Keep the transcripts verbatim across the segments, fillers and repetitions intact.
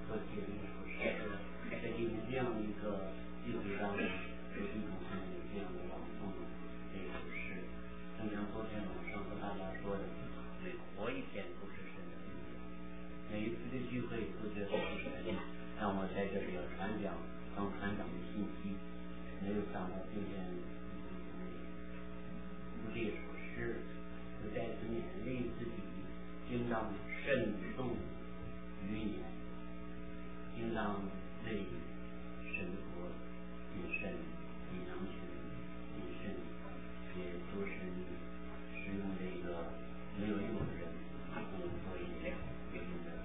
和解的一首诗歌，在今天这样一个机会上，有一种这样的朗诵这首诗，正像昨天晚上和大家说的，每活一天都是神的恩典。每一次的聚会都觉得是神让我在这里要传讲当传讲的信息，没有想到今天读这首诗，就再次勉励自己，应当慎重语言，应当对神国谨慎，对羊群谨慎，也不是使用这个没有用的人不能做一些有用的。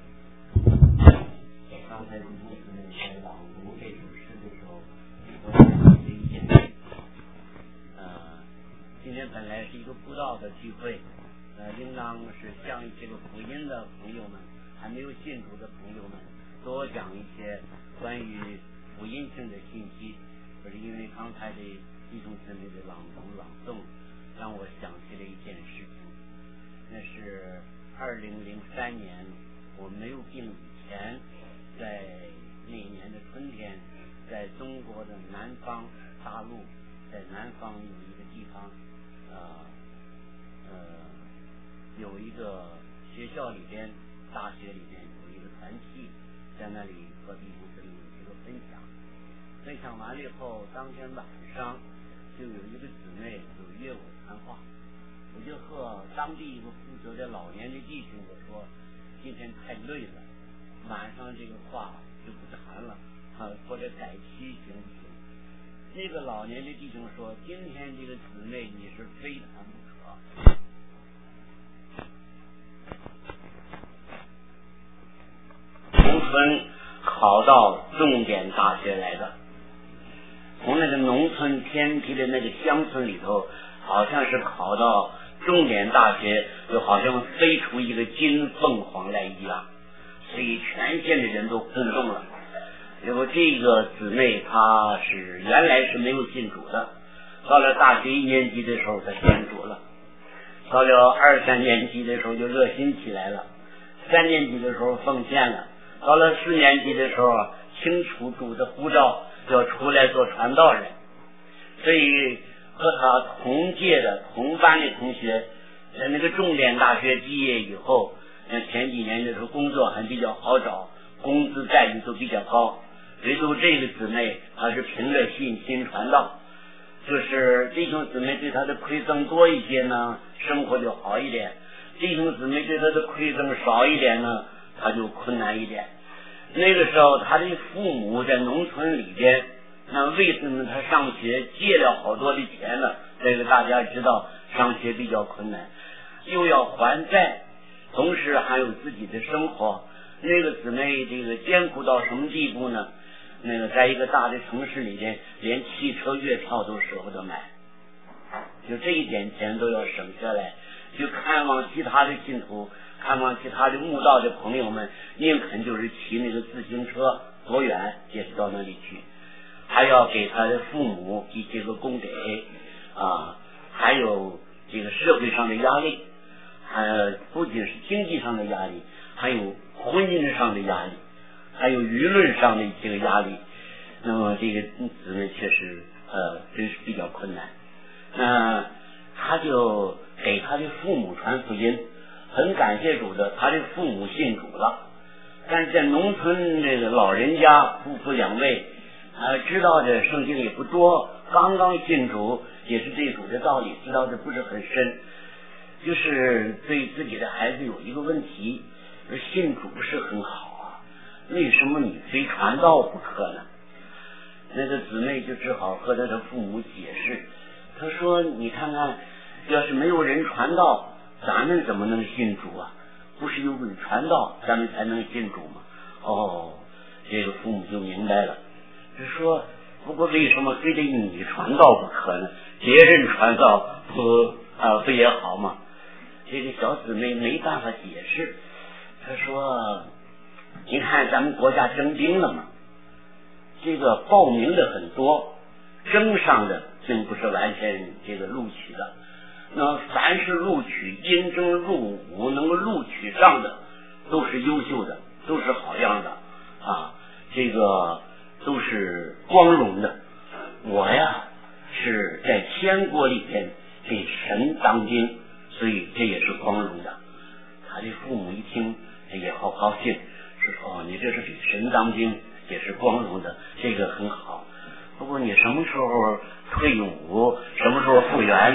刚才主持人在朗读这首诗的时候，我想起了一件事。呃，今天本来是一个布道的聚会，呃，应当是向这个福音的朋友们，还没有信主的朋友们，多讲一些关于福音性的信息。可是因为刚才的弟兄姊妹的朗读朗诵，让我想起了一件事情。那是二零零三年我没有病以前，在那一年的春天，在中国的南方大陆，在南方有一个地方，呃呃，有一个学校里边，大学里边有一个团契，在那里和弟兄姊妹有一个分享。分享完了以后，当天晚上就有一个姊妹就约我谈话，我就和当地一个负责的老年的弟兄我说，今天太累了，晚上这个话就不谈了，啊，或者改期行不行？那个老年的弟兄说，今天这个姊妹你是非谈不可。农村考到重点大学来的，从那个农村偏僻的那个乡村里头，好像是考到重点大学，就好像飞出一个金凤凰来一样，所以全县的人都轰动了。结果这个姊妹她是原来是没有信主的，到了大学一年级的时候她信主了，到了二三年级的时候就热心起来了，三年级的时候奉献了，到了四年级的时候清楚主的呼召要出来做传道人。所以和他同届的同班的同学在那个重点大学毕业以后，前几年的时候工作还比较好找，工资待遇都比较高，唯独这个姊妹她是凭着信心传道，就是弟兄姊妹对她的馈赠多一些呢，生活就好一点；弟兄姊妹对她的馈赠少一点呢，她就困难一点。那个时候她的父母在农村里边，那为什么她上学借了好多的钱呢？这个大家知道，上学比较困难，又要还债，同时还有自己的生活。那个姊妹这个艰苦到什么地步呢？那个在一个大的城市里边，连汽车月票都舍不得买，就这一点钱都要省下来，去看望其他的信徒，看望其他的慕道的朋友们，宁肯就是骑那个自行车多远也是到那里去，还要给他的父母一些个供给啊，还有这个社会上的压力，还不仅是经济上的压力，还有婚姻上的压力，还有舆论上的一些个压力。那么这个姊妹确实呃真是比较困难。那他就给他的父母传福音，很感谢主的，他的父母信主了。但是在农村这个老人家夫妇两位呃知道的圣经也不多，刚刚信主，也是对主的道理知道的不是很深，就是对自己的孩子有一个问题，信主是很好啊，为什么你非传道不可呢？那个姊妹就只好和他的父母解释，他说你看看，要是没有人传道，咱们怎么能信主啊？不是有人传道咱们才能信主吗？哦，这个父母就明白了，就说不过为什么非得你传道不可呢？别人传道不啊不也好吗？这个小姊妹没办法解释，她说你看咱们国家征兵了嘛，这个报名的很多，征上的并不是完全这个录取的，那凡是录取应征入伍能够录取上的都是优秀的，都是好样的， 啊，这个都是光荣的。我呀是在天国里边给神当兵，所以这也是光荣的。他的父母一听也好高兴，说哦，你这是给神当兵，也是光荣的，这个很好。不过你什么时候退伍，什么时候复员？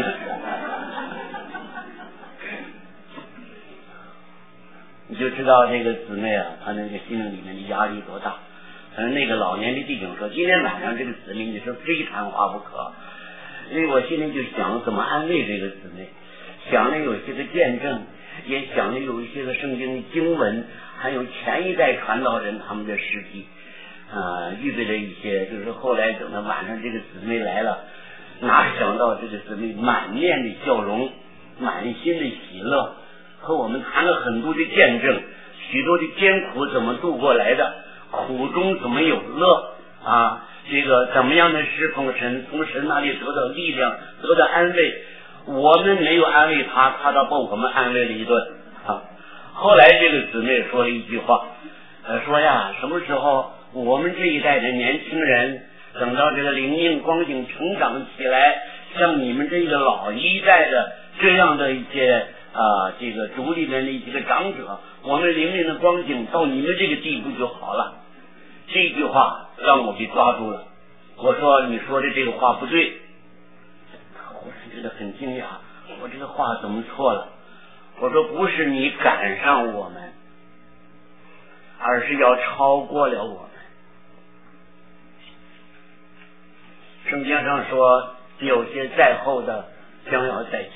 你就知道这个姊妹啊，她那个心里面的压力多大。嗯，那个老年的弟兄说，今天晚上这个姊妹你是非谈话不可。因为我心里就想怎么安慰这个姊妹，想了有些个见证，也想了有一些个圣经的经文，还有前一代传道人他们的事迹，呃，预备了一些，就是后来等到晚上这个姊妹来了，哪想到这个姊妹满面的笑容，满心的喜乐，和我们谈了很多的见证，许多的艰苦怎么度过来的，苦中怎么有乐啊，这个怎么样的侍奉神，从神那里得到力量，得到安慰。我们没有安慰他，他倒把我们安慰了一顿啊。后来这个姊妹说了一句话，呃，说呀，什么时候我们这一代的年轻人等到这个灵命光景成长起来，像你们这个老一代的这样的一些啊，这个族里面的一些个长者，我们灵命的光景到你们这个地步就好了。这句话让我给抓住了。我说你说的这个话不对。他忽然觉得很惊讶，我这个话怎么错了？我说不是你赶上我们，而是要超过了我们。圣经上说，有些在后的将要在前。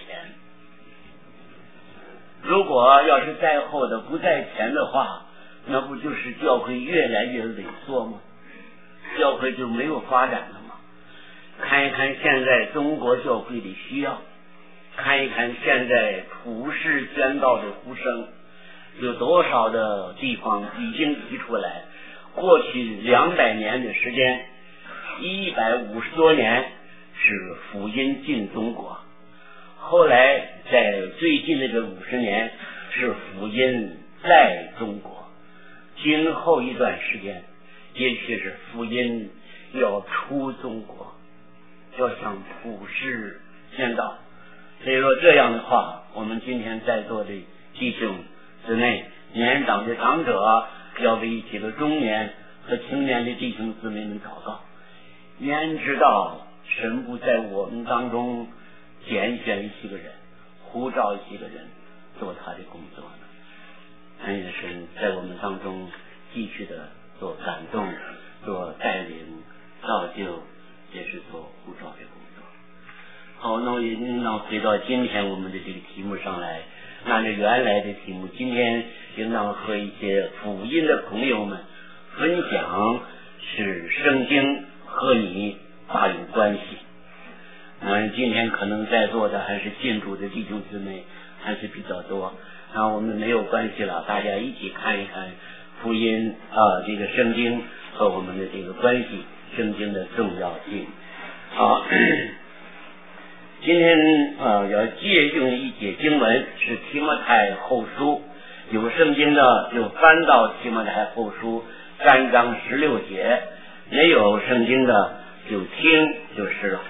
如果要是在后的不在前的话，那不就是教会越来越萎缩吗？教会就没有发展了吗？看一看现在中国教会的需要，看一看现在普世宣道的呼声，有多少的地方已经提出来。过去两百年的时间，一百五十多年是福音进中国，后来在最近的这五十年是福音在中国，今后一段时间也许是福音要出中国，要向普世宣道。所以说这样的话，我们今天在座的弟兄姊妹，年长的长者要为一些个中年和青年的弟兄姊妹们祷告，愿知道神不在我们当中拣选一些个人，呼召一些个人做他的工作呢。但愿神在我们当中继续的做感动，做带领造就，也是做呼召的工作。好，那我应当回到今天我们的这个题目上来，按照原来的题目，今天应当和一些福音的朋友们分享是圣经和你大有关系。嗯，今天可能在座的还是信主的弟兄姊妹还是比较多，那我们没有关系了，大家一起看一看福音啊，这个圣经和我们的这个关系，圣经的重要性。好，今天啊要借用一节经文，是提摩太后书，有圣经的就翻到提摩太后书三章十六节，没有圣经的就听就是了。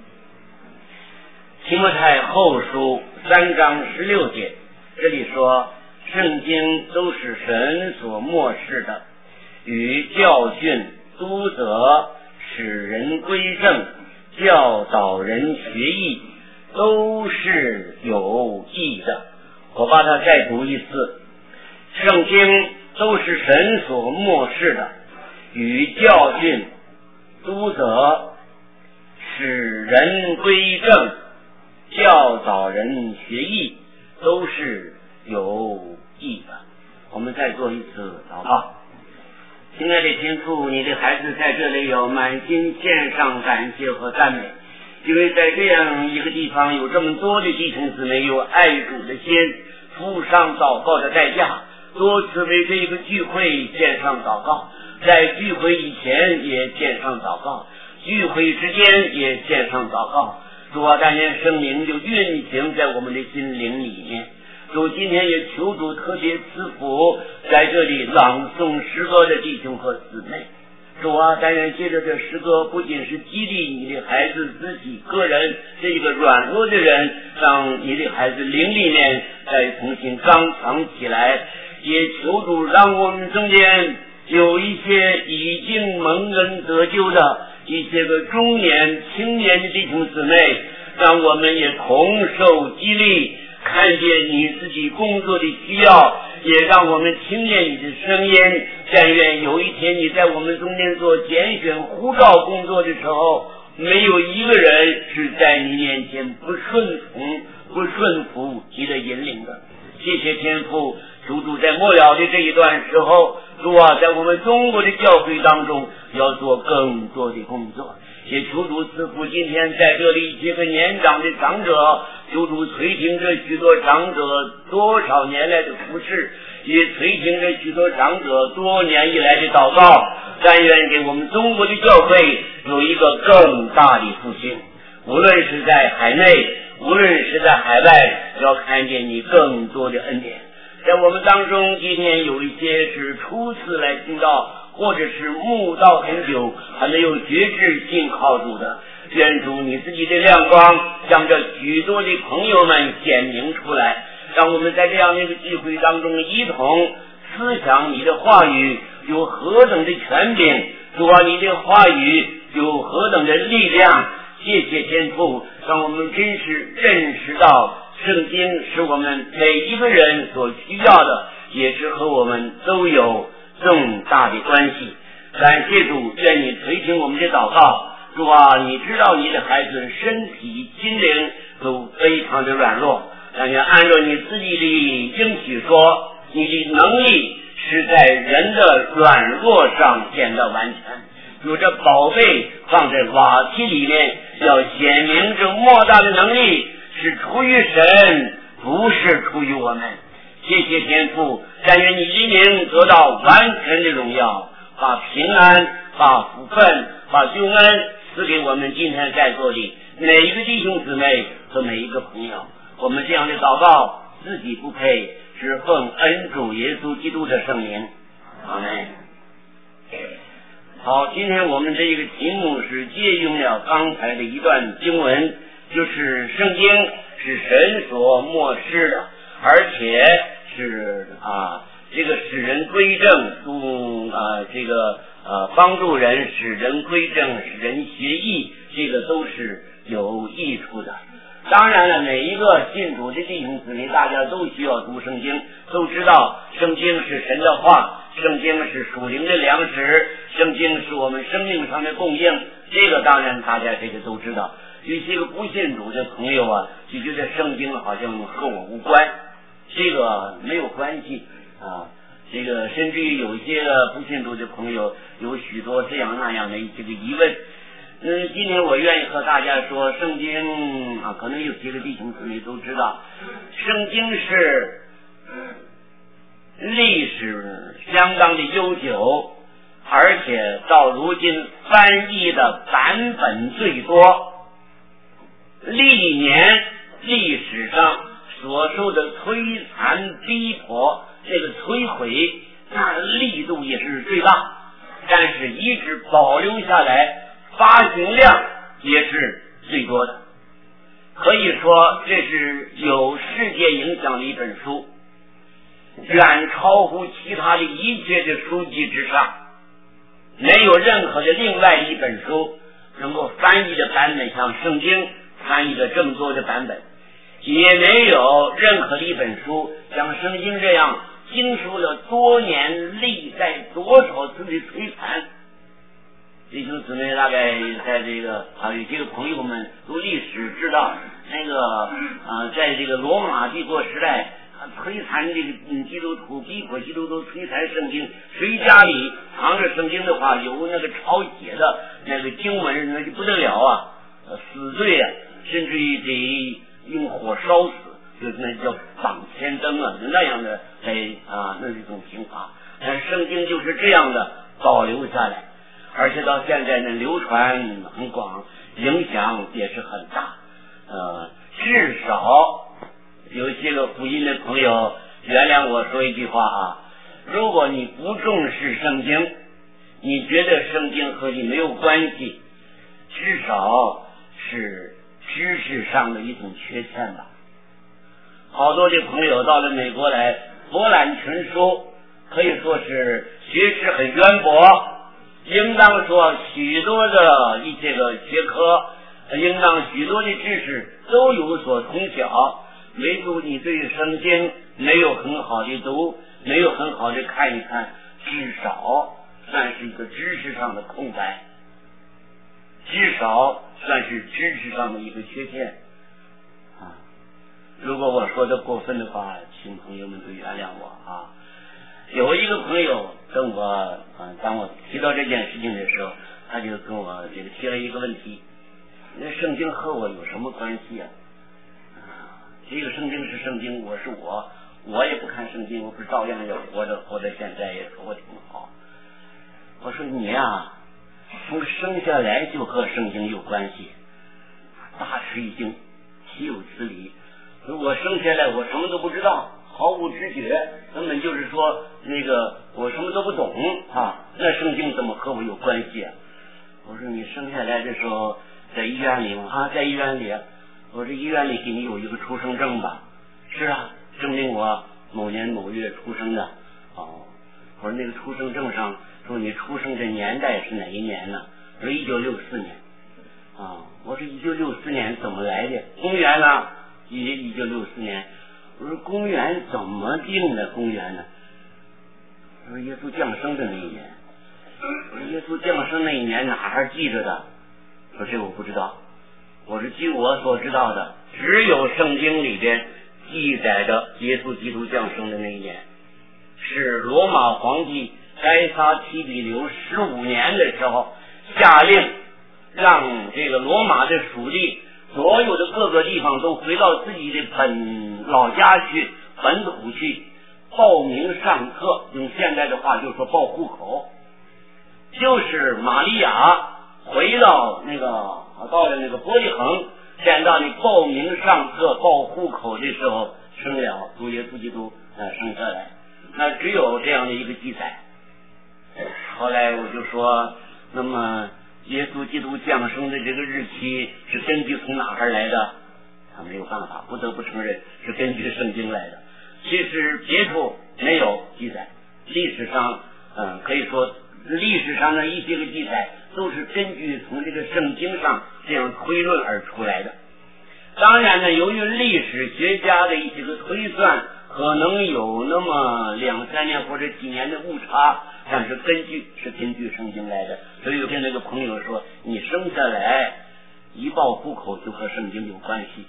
提摩太后书三章十六节，这里说圣经都是神所默示的，与教训、督责、使人归正、教导人学艺，都是有益的。我把它再读一次，圣经都是神所默示的，与教训、督责、使人归正、教导人学艺，都是有益的。我们再做一次祷告。亲爱的天父，你的孩子在这里要满心献上感谢和赞美，因为在这样一个地方有这么多的弟兄姊妹有爱主的心，付上祷告的代价，多次为这个聚会献上祷告，在聚会以前也献上祷告，聚会之间也献上祷告。主啊，但愿圣灵就运行在我们的心灵里面， 主今天也求主特别赐福在这里朗诵诗歌的弟兄和姊妹。主啊，但愿借着这诗歌，不仅是激励你的孩子自己个人这一个软弱的人，让你的孩子灵里面再重新刚强起来，也求主让我们中间有一些已经蒙恩得救的一些个中年青年的弟兄姊妹，让我们也同受激励，看见你自己工作的需要，也让我们听见你的声音。但愿有一天你在我们中间做拣选呼召工作的时候，没有一个人是在你面前不顺从不顺服你的引领的。谢谢天父，主主在末了的这一段时候，主啊，在我们中国的教会当中要做更多的工作，也求主赐福今天在这里一些个年长的长者，求主垂听着许多长者多少年来的服侍，也垂听着许多长者多年以来的祷告，但愿给我们中国的教会有一个更大的复兴，无论是在海内无论是在海外，要看见你更多的恩典。在我们当中今天有一些是初次来听到，或者是慕道很久还没有觉知信靠主的，愿主你自己的亮光向这许多的朋友们显明出来，让我们在这样的一个聚会当中一同思想你的话语有何等的权柄，主啊，你的话语有何等的力量。谢谢天父，让我们真是认识到圣经是我们每一个人所需要的，也是和我们都有重大的关系。感谢主，愿你垂听我们的祷告。主啊，你知道你的孩子身体心灵都非常的软弱，但愿按照你自己的应许说，你的能力是在人的软弱上显得完全。有这宝贝放在瓦器里面，要显明这莫大的能力是出于神，不是出于我们。谢谢天父，但愿你的名得到完全的荣耀，把平安把福分把救恩赐给我们今天在座的每一个弟兄姊妹和每一个朋友。我们这样的祷告自己不配，是奉恩主耶稣基督的圣名，阿们。好，今天我们这一个题目是借用了刚才的一段经文，就是圣经是神所默示的，而且是啊这个使人归正，嗯啊这个呃帮助人使人归正，使人学艺，这个都是有益处的。当然了，每一个信主的弟兄姊妹，大家都需要读圣经，都知道圣经是神的话，圣经是属灵的粮食，圣经是我们生命上的供应，这个当然大家这个都知道。有些个不信主的朋友啊，就觉得圣经好像和我无关，这个没有关系啊。这个甚至于有一些不信主的朋友有许多这样那样的一些个疑问。嗯，今天我愿意和大家说，圣经啊，可能有些个弟兄姊妹都知道，圣经是历史相当的悠久，而且到如今翻译的版本最多，历年历史上所受的摧残逼迫，这个摧毁那力度也是最大，但是一直保留下来，发行量也是最多的，可以说这是有世界影响的一本书，远超乎其他的一切的书籍之上，没有任何的另外一本书能够翻译的版本像圣经翻译的这么多的版本，也没有任何的一本书像圣经这样经受了多年历代多少次的摧残。弟兄姊妹大概在这个啊，有些个朋友们读历史知道，那个啊，在这个罗马帝国时代，啊、摧残这个嗯基督徒，逼迫基督徒，摧残圣经。谁家里藏着圣经的话，有那个抄写的那个经文，那就不得了啊，呃、死罪啊，甚至于得用火烧死，就是那叫绑千灯啊，那样的来啊，那是一种刑罚。但圣经就是这样的保留下来。而且到现在呢，流传很广，影响也是很大。呃，至少有些个福音的朋友原谅我说一句话啊，如果你不重视圣经，你觉得圣经和你没有关系，至少是知识上的一种缺陷吧。好多的朋友到了美国来博览群书，可以说是学识很渊博，应当说许多的一些个学科，应当许多的知识都有所通晓，唯独你对圣经没有很好的读，没有很好的看一看，至少算是一个知识上的空白，至少算是知识上的一个缺陷啊。如果我说的过分的话，请朋友们都原谅我啊。有一个朋友跟我啊，当我提到这件事情的时候，他就跟我这个提了一个问题，那圣经和我有什么关系啊？啊，这个圣经是圣经，我是我，我也不看圣经，我不是照样要活着，活到现在也活挺好。我说你啊，从生下来就和圣经有关系，大吃一惊，岂有此理！如果生下来我什么都不知道，毫无知觉，根本就是说那个我什么都不懂啊，那圣经怎么和我有关系啊？我说你生下来的时候在医院里吗？啊，在医院里。我说医院里给你有一个出生证吧？是啊，证明我某年某月出生的。哦，我说那个出生证上说你出生的年代是哪一年呢？说一九六四年。啊，我说一九六四年怎么来的？公元呢？一一九六四年。我说公元怎么定的公元呢？我说耶稣降生的那一年。我说耶稣降生那一年哪儿记着的？说这我不知道。我说据我所知道的，只有圣经里边记载的耶稣基督降生的那一年，是罗马皇帝该撒提比留十五年的时候下令，让这个罗马的属地所有的各个地方都回到自己的本老家去，本土去报名上册，用现在的话就是说报户口。就是玛利亚回到那个到了那个伯利恒，见到你报名上册报户口的时候生了主耶稣基督呃生下来，那只有这样的一个记载。后来我就说，那么耶稣基督降生的这个日期是根据从哪儿来的？他没有办法，不得不承认是根据圣经来的。其实别处没有记载，历史上嗯可以说历史上的一些个记载都是根据从这个圣经上这样推论而出来的。当然呢，由于历史学家的一些个推算可能有那么两三年或者几年的误差，但是根据是根据圣经来的。所以我跟那个朋友说，你生下来一报户口就和圣经有关系。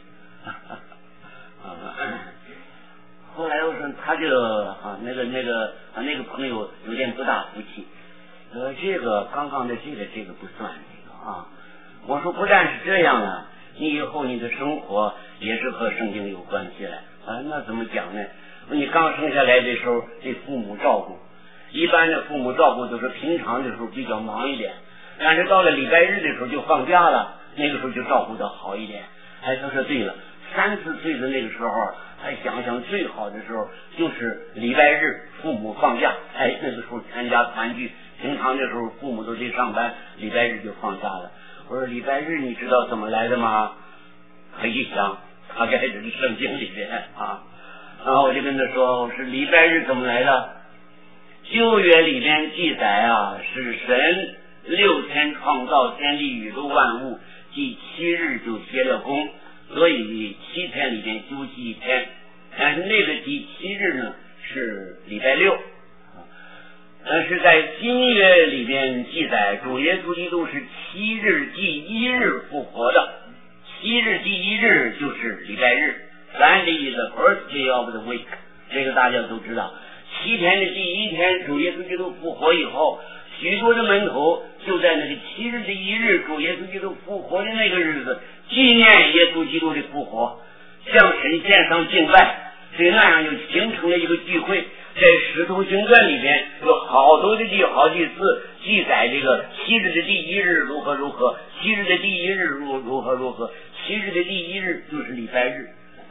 后来我说他就啊那个那个啊那个朋友有点不大服气，呃这个刚刚的这个这个不算这个啊。我说不但是这样啊，你以后你的生活也是和圣经有关系了啊。那怎么讲呢？你刚生下来的时候对父母照顾，一般的父母照顾都是平常的时候比较忙一点，但是到了礼拜日的时候就放假了，那个时候就照顾得好一点。哎，他说对了，三四岁的那个时候，哎，想想最好的时候就是礼拜日父母放假，哎，那个时候全家团聚。平常的时候父母都得上班，礼拜日就放假了。我说礼拜日你知道怎么来的吗？他一想，大概是圣经里边啊。然后我就跟他说，我是礼拜日怎么来的？旧约里边记载啊，是神六天创造天地宇宙万物，第七日就歇了工，所以七天里边休息一天。但是那个第七日呢是礼拜六，但是在新约里边记载，主耶稣基督是七日第一日复活的，七日第一日就是礼拜日。Sunday is the first day of the week， 这个大家都知道。七天的第一天，主耶稣基督复活以后，许多的门徒就在那个七日的一日，主耶稣基督复活的那个日子，纪念耶稣基督的复活，向神献上敬拜，所以那样就形成了一个聚会。在使徒行传里边有好多的地好几次记载这个七日的第一日如何如何，七日的第一日如如何如何，七日的第一日就是礼拜日。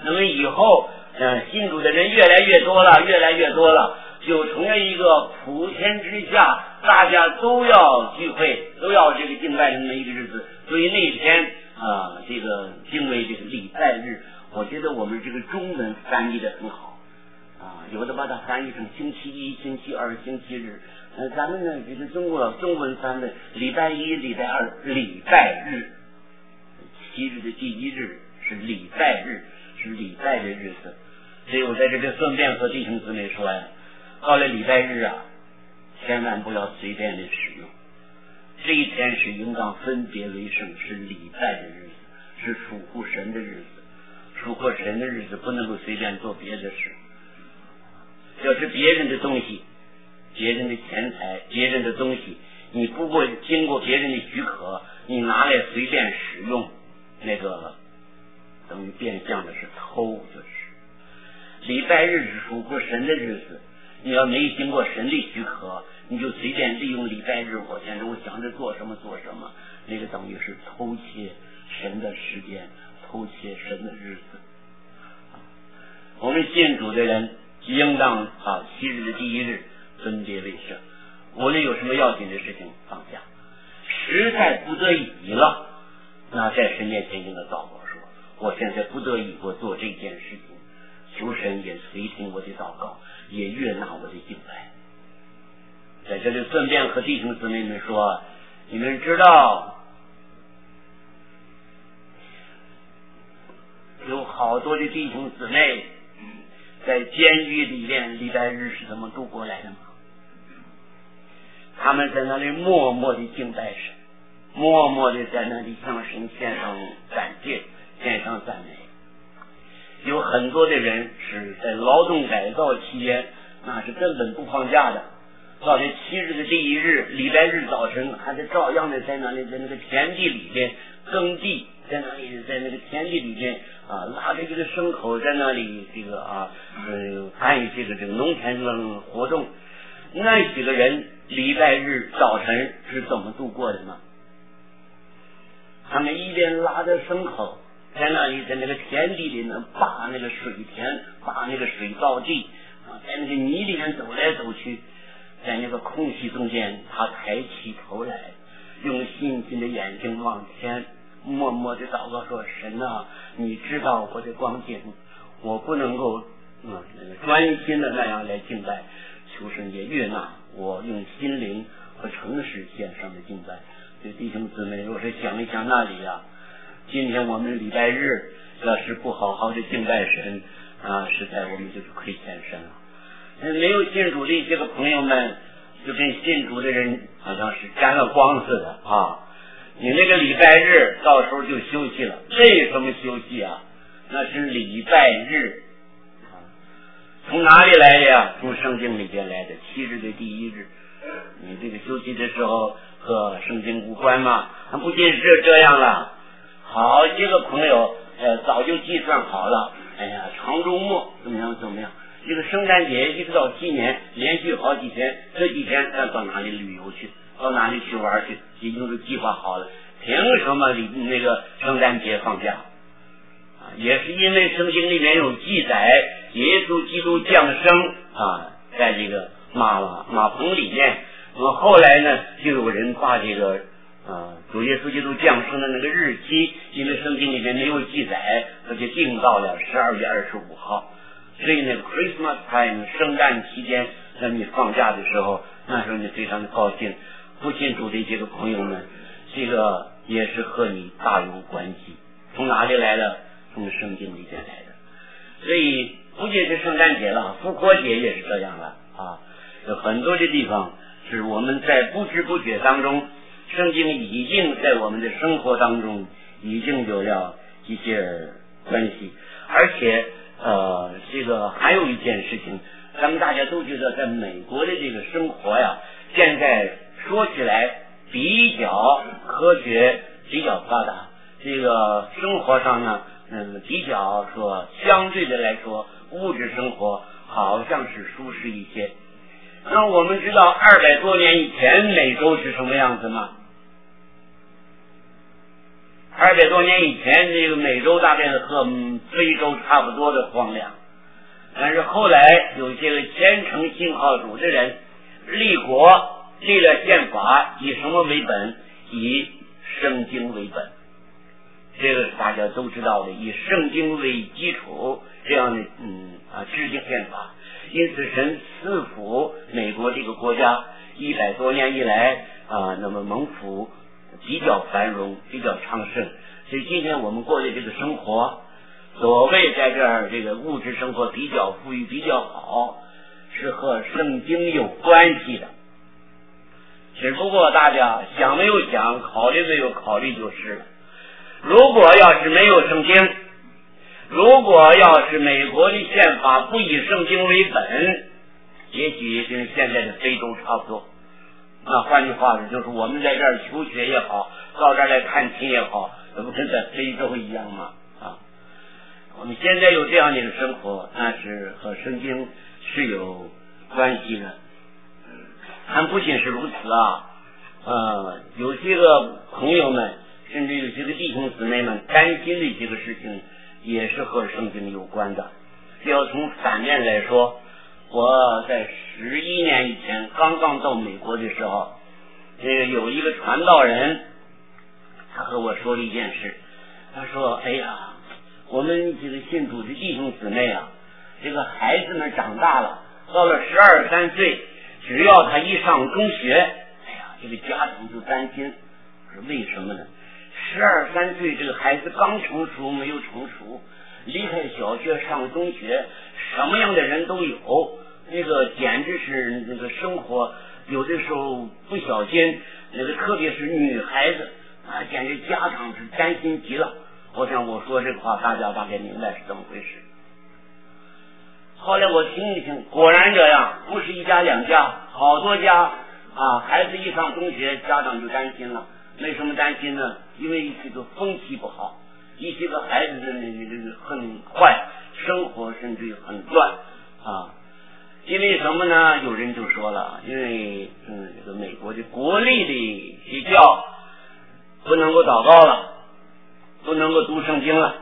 那么以后嗯，信主的人越来越多了，越来越多了，就成了一个普天之下大家都要聚会，都要这个敬拜的那么一个日子。所以那天啊，这个敬畏这个礼拜日，我觉得我们这个中文翻译的很好啊，有的把它翻译成星期一、星期二、星期日。呃，咱们呢这个中国中文翻的礼拜一、礼拜二、礼拜日，七日的第一日是礼拜日，是礼拜的日子。所以我在这里顺便和弟兄姊妹说呀，到了礼拜日啊，千万不要随便的使用。这一天是应当分别为圣，是礼拜的日子，是属乎神的日子。属乎神的日子不能够随便做别的事。要是别人的东西，别人的钱财，别人的东西，你不过经过别人的许可，你拿来随便使用，那个等于变相的是偷的事。礼拜日是属乎神的日子，你要没经过神的许可，你就随便利用礼拜日，我现在我想着做什么做什么，那个等于是偷窃神的时间，偷窃神的日子。我们信主的人应当啊，七日的第一日分别为圣，无论有什么要紧的事情放下，实在不得已了，那在神面前应该祷告说，我现在不得已我做这件事情，求神也垂听我的祷告，也悦纳我的敬拜。在这里顺便和弟兄姊妹们说，你们知道有好多的弟兄姊妹在监狱里面礼拜日是怎么度过来的吗？他们在那里默默的敬拜神，默默的在那里向神献上感谢，献上赞美。有很多的人是在劳动改造期间，那是根本不放假的，到这七日的第一日礼拜日早晨，还是照样的在那里在那个田地里边耕地，在那里在那个田地里边啊，拉着这个牲口在那里这个啊呃参与这个这个农田的活动。那几个人礼拜日早晨是怎么度过的呢？他们一边拉着牲口在那里在那个田地里呢扒那个水田，扒那个水稻地啊，在那个泥里面走来走去，在那个空气中间他抬起头来，用信心的眼睛往前默默的祷告说，神啊，你知道我的光景，我不能够嗯专心的那样来敬拜，求神也悦纳我用心灵和诚实献上的敬拜。对弟兄姊妹，若是想一想那里啊，今天我们礼拜日要是不好好的敬拜神啊，实在我们就是亏欠神了。没有信主的一些个朋友们，就跟信主的人好像是沾了光似的啊。你那个礼拜日到时候就休息了，为什么休息啊？那是礼拜日啊，从哪里来的呀？从圣经里边来的，七日的第一日。你这个休息的时候和圣经无关吗？不仅是这样了，好些个朋友呃早就计算好了，哎呀，长周末怎么样怎么样，这个圣诞节一直到新年连续好几天，这几天咱到哪里旅游去，到哪里去玩去，已经都计划好了。凭什么那个圣诞节放假啊？也是因为圣经里面有记载，耶稣基督降生啊，在这个马马棚里面。那么后来呢，就有人把这个啊主耶稣基督降生的那个日期，因为圣经里面没有记载，他就定到了十二月二十五号。所以呢 Christmas time 圣诞期间，当你放假的时候，那时候你非常的高兴。不信主的这个朋友们，这个也是和你大有关系。从哪里来的？从圣经里边来的。所以不仅是圣诞节了，复活节也是这样了啊。有很多的地方是我们在不知不觉当中，圣经已经在我们的生活当中已经有了一些关系。而且呃，这个还有一件事情，咱们大家都觉得在美国的这个生活呀，现在说起来比较科学，比较发达，这个生活上呢嗯，比较说相对的来说物质生活好像是舒适一些。那我们知道二百多年以前美洲是什么样子吗？ 二百多年以前，这个美洲大概和非洲差不多的荒凉，但是后来有些个虔诚信号主的人立国立了宪法，以什么为本？以圣经为本。这个是大家都知道的，以圣经为基础这样的嗯啊制定宪法。因此神赐福美国这个国家一百多年以来啊，那么蒙福比较繁荣，比较昌盛。所以今天我们过的这个生活，所谓在这儿这个物质生活比较富裕比较好，是和圣经有关系的。只不过大家想没有想，考虑没有考虑就是了。如果要是没有圣经，如果要是美国的宪法不以圣经为本，也许跟现在的非洲差不多。那换句话说，就是我们在这儿求学也好，到这儿来看亲也好，这不跟在非洲一样吗？啊，我们现在有这样的一个生活，那是和圣经是有关系的。但不仅是如此啊，呃，有些个朋友们，甚至有些个弟兄姊妹们担心的一些个事情，也是和圣经有关的。要从反面来说，我在十一年以前刚刚到美国的时候，这个有一个传道人，他和我说了一件事。他说：“哎呀，我们这个信主的弟兄姊妹啊，这个孩子们长大了，到了十二三岁，只要他一上中学，哎呀，这个家长就担心。我说为什么呢？十二三岁这个孩子刚成熟，没有成熟，离开小学上中学，什么样的人都有，那个简直是那个生活，有的时候不小心，那个特别是女孩子啊，简直家长是担心极了。我想我说这个话，大家大概明白是怎么回事。后来我听一听，果然这样，不是一家两家，好多家啊，孩子一上中学，家长就担心了。为什么担心呢？因为这个风气不好，一些个孩子的那个很坏，生活甚至很乱啊。因为什么呢？有人就说了，因为嗯，这个美国的国立的学校不能够祷告了，不能够读圣经了。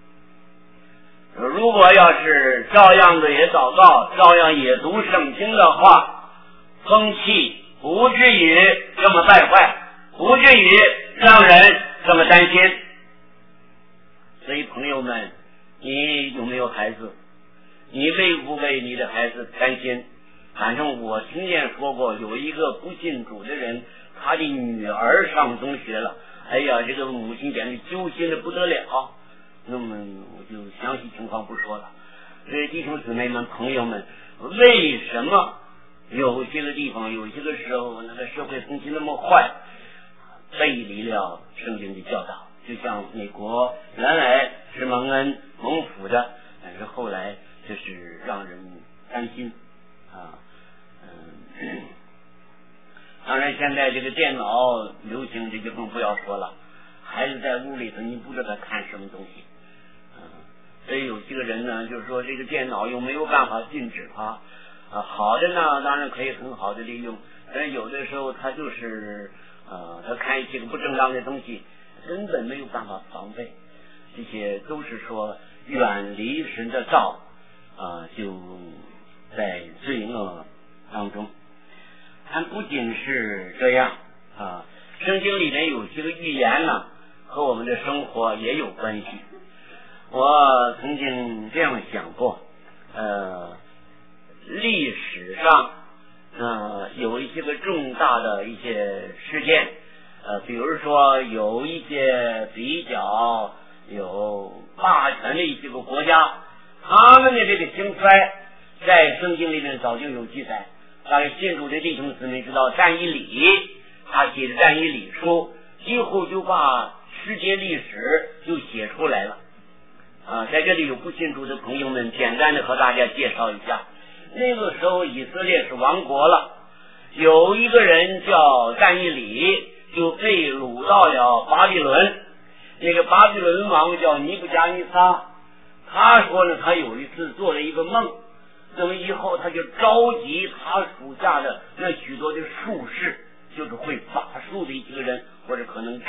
如果要是照样的也祷告，照样也读圣经的话，风气不至于这么败坏，不至于让人这么担心。所以朋友们，你有没有孩子？你为不为你的孩子担心？反正我听见说过，有一个不信主的人，他的女儿上中学了，哎呀，这个母亲简直揪心的不得了。那么我就详细情况不说了。所以弟兄姊妹们、朋友们，为什么有些个地方、有些个时候那个社会风气那么坏，背离了圣经的教导？就像美国原来是蒙恩蒙福的，但是后来就是让人担心啊。嗯，当然现在这个电脑流行，这就更不要说了。孩子在屋里头，你不知道他看什么东西。嗯，所以有些个人呢，就是说这个电脑又没有办法禁止他。啊，好的呢，当然可以很好的利用，但是有的时候他就是呃，他看一些个不正当的东西，根本没有办法防备。这些都是说远离神的道啊，就在罪恶当中。但不仅是这样啊，圣经里面有些个预言呢，和我们的生活也有关系。我曾经这样想过，呃，历史上呃有一些个重大的一些事件，呃，比如说有一些比较有霸权的一些个国家，他们的这个兴衰在圣经里面早就有记载。大概信主的弟兄姊妹知道，但以理他写的但以理书几乎就把世界历史就写出来了啊。在这里有不信主的朋友们，简单的和大家介绍一下。那个时候以色列是亡国了，有一个人叫但以理，就被掳到了巴比伦。那个巴比伦王叫尼布加尼撒，他说呢，他有一次做了一个梦，那么以后他就召集他属下的那许多的术士，就是会法术的一些人，或者可能占卜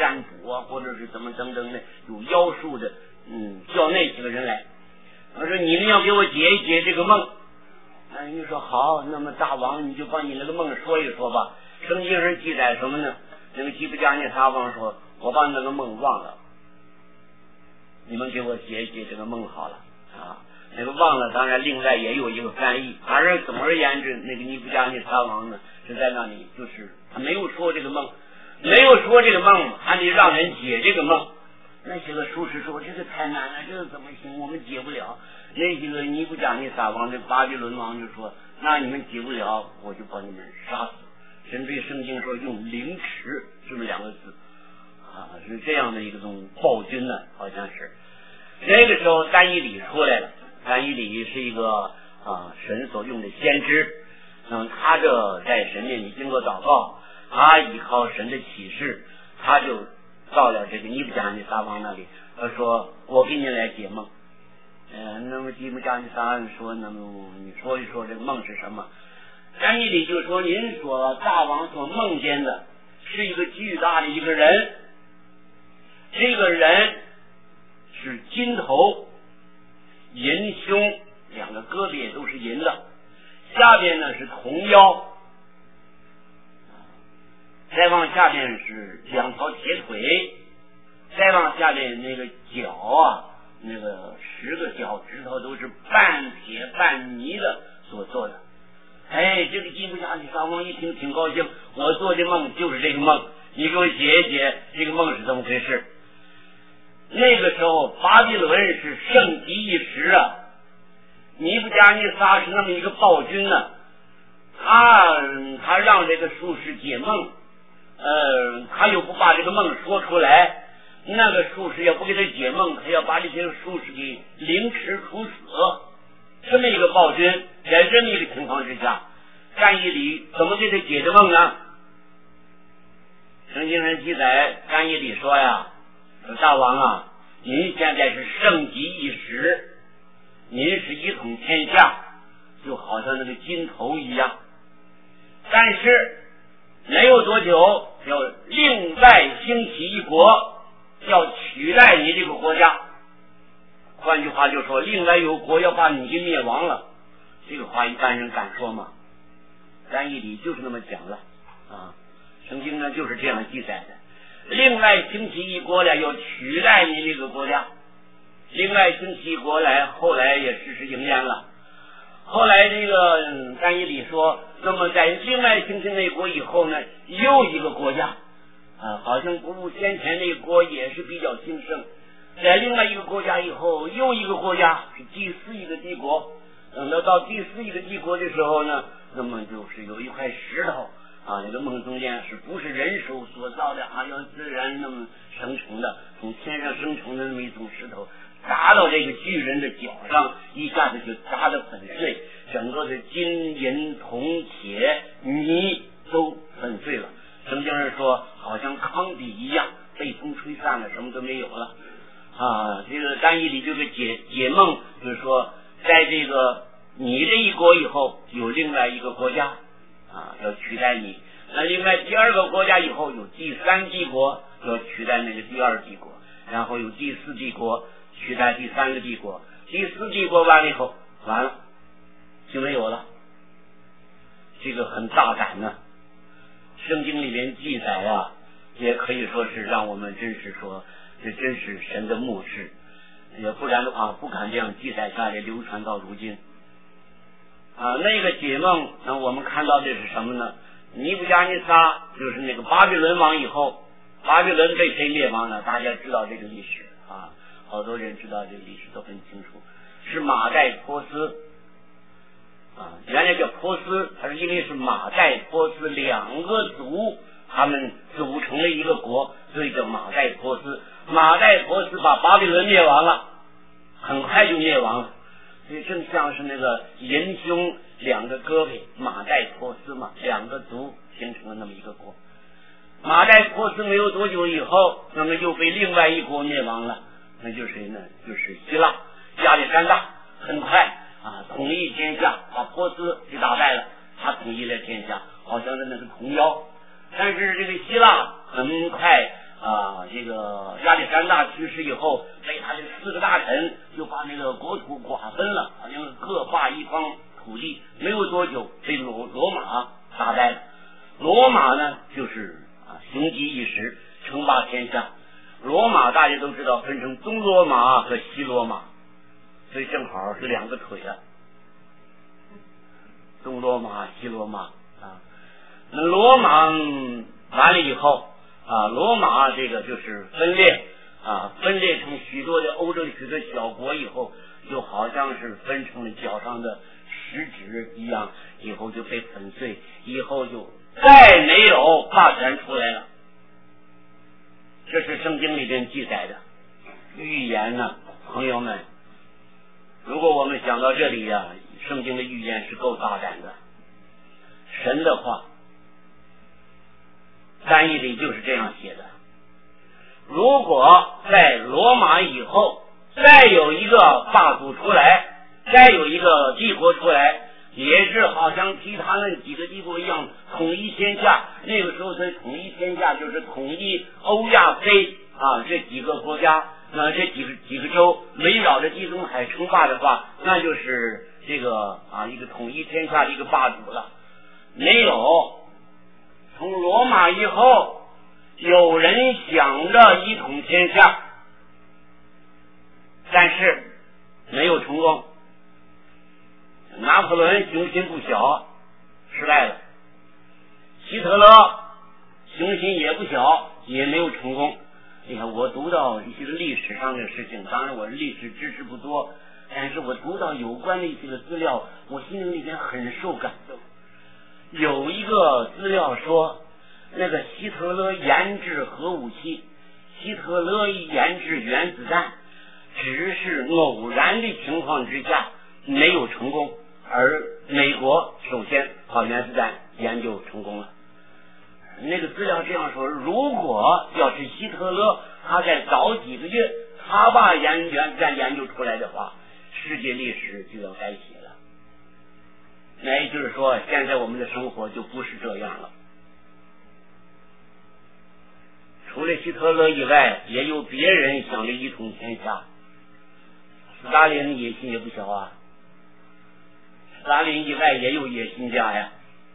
啊，或者是怎么等等的有妖术的，嗯，叫那几个人来。我说你们要给我解一解这个梦。那人家说好，那么大王你就把你那个梦说一说吧。圣经上记载什么呢？那个吉布加涅撒王说，我把那个梦忘了，你们给我解一解这个梦好了啊。那个忘了当然另外也有一个翻译，反正总而言之，那个尼布加涅撒王呢是在那里，就是他没有说这个梦，没有说这个梦，还得让人解这个梦。那些个术士说这个太难了，这个怎么行，我们解不了。那些个尼布加涅撒王的巴比伦王就说，那你们解不了，我就把你们杀死。神对圣经说用凌迟这么两个字啊，是这样的一个种暴君呢，好像是。这个时候但以理出来了，但以理是一个啊神所用的先知，嗯，他这在神面前经过祷告，他依靠神的启示，他就到了这个尼布加尼撒王那里，他说我给你来解梦。嗯、呃，那么尼布加尼撒王说，那么你说一说这个梦是什么？但以理就说，您所大王所梦见的是一个巨大的一个人，这个人是金头银胸，两个胳膊也都是银的，下边呢是铜腰，再往下边是两条铁腿，再往下边那个脚啊，那个十个脚趾头都是半铁半泥的所做的。哎，这个吉布加尼撒王一听挺高兴，我做的梦就是这个梦，你给我解一解这个梦是怎么回事。那个时候巴比伦是盛极一时啊，尼布加尼撒是那么一个暴君呢、啊，他他让这个术士解梦，呃，他又不把这个梦说出来，那个术士也不给他解梦，他要把这些术士给凌迟处死。这么一个暴君，在这么一个情况之下，但以理怎么给他解的梦呢？圣经上记载，但以理说呀，说大王啊，您现在是盛极一时，您是一统天下，就好像那个金头一样，但是没有多久要另外兴起一国，要取代你这个国家。换句话就说，另外有国要把你给灭亡了。这个话一般人敢说吗？但以理就是那么讲了啊，圣经呢就是这样记载的。另外兴起一国来要取代你这个国家，另外兴起一国来，后来也实施应验了。后来这个但以理说，那么在另外兴起那国以后呢，又一个国家啊，好像不如先前那国也是比较兴盛。在另外一个国家以后，又一个国家是第四一个帝国。等到到第四一个帝国的时候呢，那么就是有一块石头啊，那个梦中间是不是人手所造的啊？要自然那么生成的，从天上生成的那么一种石头，砸到这个巨人的脚上，一下子就砸得粉碎，整个的金银铜铁泥都粉碎了。圣经上说，好像糠秕一样，被风吹散了，什么都没有了。啊，这个但以理这个解解梦，就是说，在这个你这一国以后，有另外一个国家啊要取代你，那另外第二个国家以后有第三帝国要取代那个第二帝国，然后有第四帝国取代第三个帝国，第四帝国完了以后，完了就没有了。这个很大胆呢、啊，圣经里面记载啊，也可以说是让我们真是说。这真是神的默示，也不然的话不敢这样记载下来，流传到如今啊。那个解梦，那我们看到的是什么呢？尼布加尼撒就是那个巴比伦王以后，巴比伦被谁灭亡呢？大家知道这个历史啊，好多人知道这个历史都很清楚，是马代波斯啊，原来叫波斯，它是因为是马代波斯两个族，他们组成了一个国，所以叫马代波斯。马代波斯把巴比伦灭亡了，很快就灭亡了，所以正像是那个银胸两个胳膊，马代波斯嘛，两个族形成了那么一个国。马代波斯没有多久以后，那么又被另外一国灭亡了，那就是谁呢？就是希腊，亚历山大很快啊统一天下，把波斯给打败了，他统一了天下，好像是那个铜腰。但是这个希腊很快啊，这个亚历山大去世以后，被他的四个大臣就把那个国土瓜分了，好像各划一方土地，没有多久被罗罗马打败了。罗马呢，就是啊，雄极一时，称霸天下。罗马大家都知道分成东罗马和西罗马，所以正好是两个腿啊。东罗马、西罗马啊，那罗马完了以后啊，罗马这个就是分裂啊，分裂成许多的欧洲许多小国以后，就好像是分成了脚上的食指一样，以后就被粉碎，以后就再没有霸权出来了。这是圣经里边记载的预言呢，朋友们，如果我们想到这里呀、啊，圣经的预言是够大胆的。神的话，三义里就是这样写的。如果在罗马以后再有一个霸主出来，再有一个帝国出来，也是好像其他那几个帝国一样统一天下，那个时候的统一天下就是统一欧亚非啊这几个国家，那这几个几个州围绕着地中海称霸的话，那就是这个啊一个统一天下的一个霸主了。没有，从罗马以后，有人想着一统天下，但是没有成功。拿破仑雄心不小，失败了；希特勒雄心也不小，也没有成功。你看，我读到一些历史上的事情，当然我历史知识不多，但是我读到有关的一些资料，我心灵里面很受感动。有一个资料说，那个希特勒研制核武器，希特勒研制原子弹，只是偶然的情况之下没有成功，而美国首先把原子弹研究成功了。那个资料这样说，如果要是希特勒他在早几个月他把原原子弹研究出来的话，世界历史就要改写了。那也就是说，现在我们的生活就不是这样了。除了希特勒以外，也有别人想着一统天下。斯大林的野心也不小啊，斯大林以外也有野心家呀。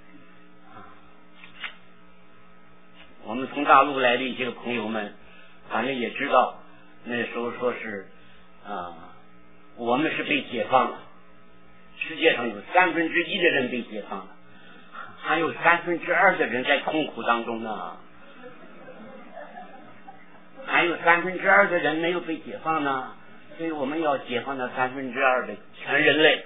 我们从大陆来的一些朋友们，反正也知道，那时候说是啊，我们是被解放了。世界上有三分之一的人被解放了，还有三分之二的人在痛苦当中呢，还有三分之二的人没有被解放呢，所以我们要解放那三分之二的全人类，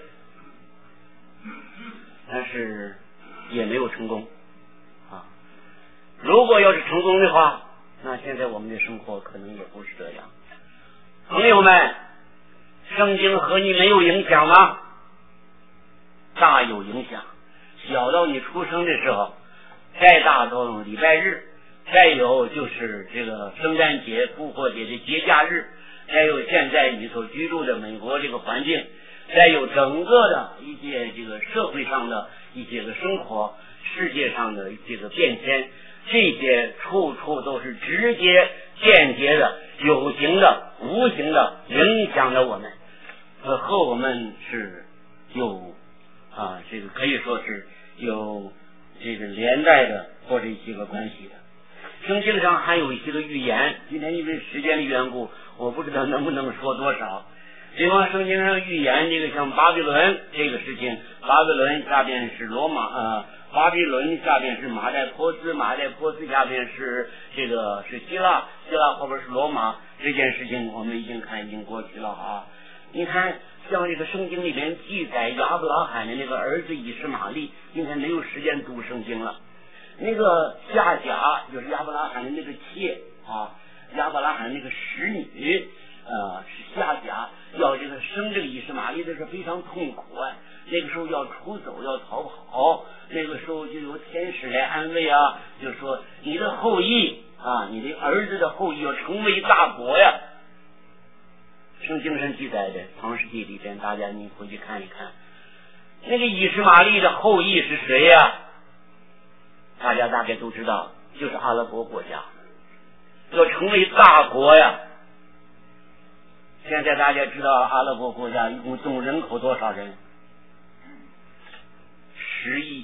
但是也没有成功啊。如果要是成功的话，那现在我们的生活可能也不是这样。朋友们，圣经和你没有影响吗？大有影响。小到你出生的时候，再大到礼拜日，再有就是这个圣诞节、复活节的节假日，再有现在你所居住的美国这个环境，再有整个的一些这个社会上的一些个生活，世界上的这个变迁，这些处处都是直接间接的有形的无形的影响着我们，呃和我们是有啊这个可以说是有这个连带的或者一些个关系的。圣经上还有一些个预言，今天因为时间的缘故，我不知道能不能说多少。比方圣经上预言这个像巴比伦这个事情，巴比伦下边是罗马呃巴比伦下边是马代波斯，马代波斯下边是这个是希腊，希腊后边是罗马，这件事情我们已经看已经过去了啊。你看像这个圣经里面记载亚伯拉罕的那个儿子以实玛利，今天没有时间读圣经了。那个夏甲就是亚伯拉罕的那个妾啊，亚伯拉罕那个使女呃是夏甲，要这个生这个以实玛利的时候非常痛苦啊，那个时候要出走要逃跑，那个时候就有天使来安慰啊，就说你的后裔啊，你的儿子的后裔要成为大国呀。圣经上记载的创世纪里边，大家你回去看一看，那个以实玛利的后裔是谁呀？大家大概都知道，就是阿拉伯国家。 要成为大国呀。现在大家知道阿拉伯国家一共总人口多少人？十亿。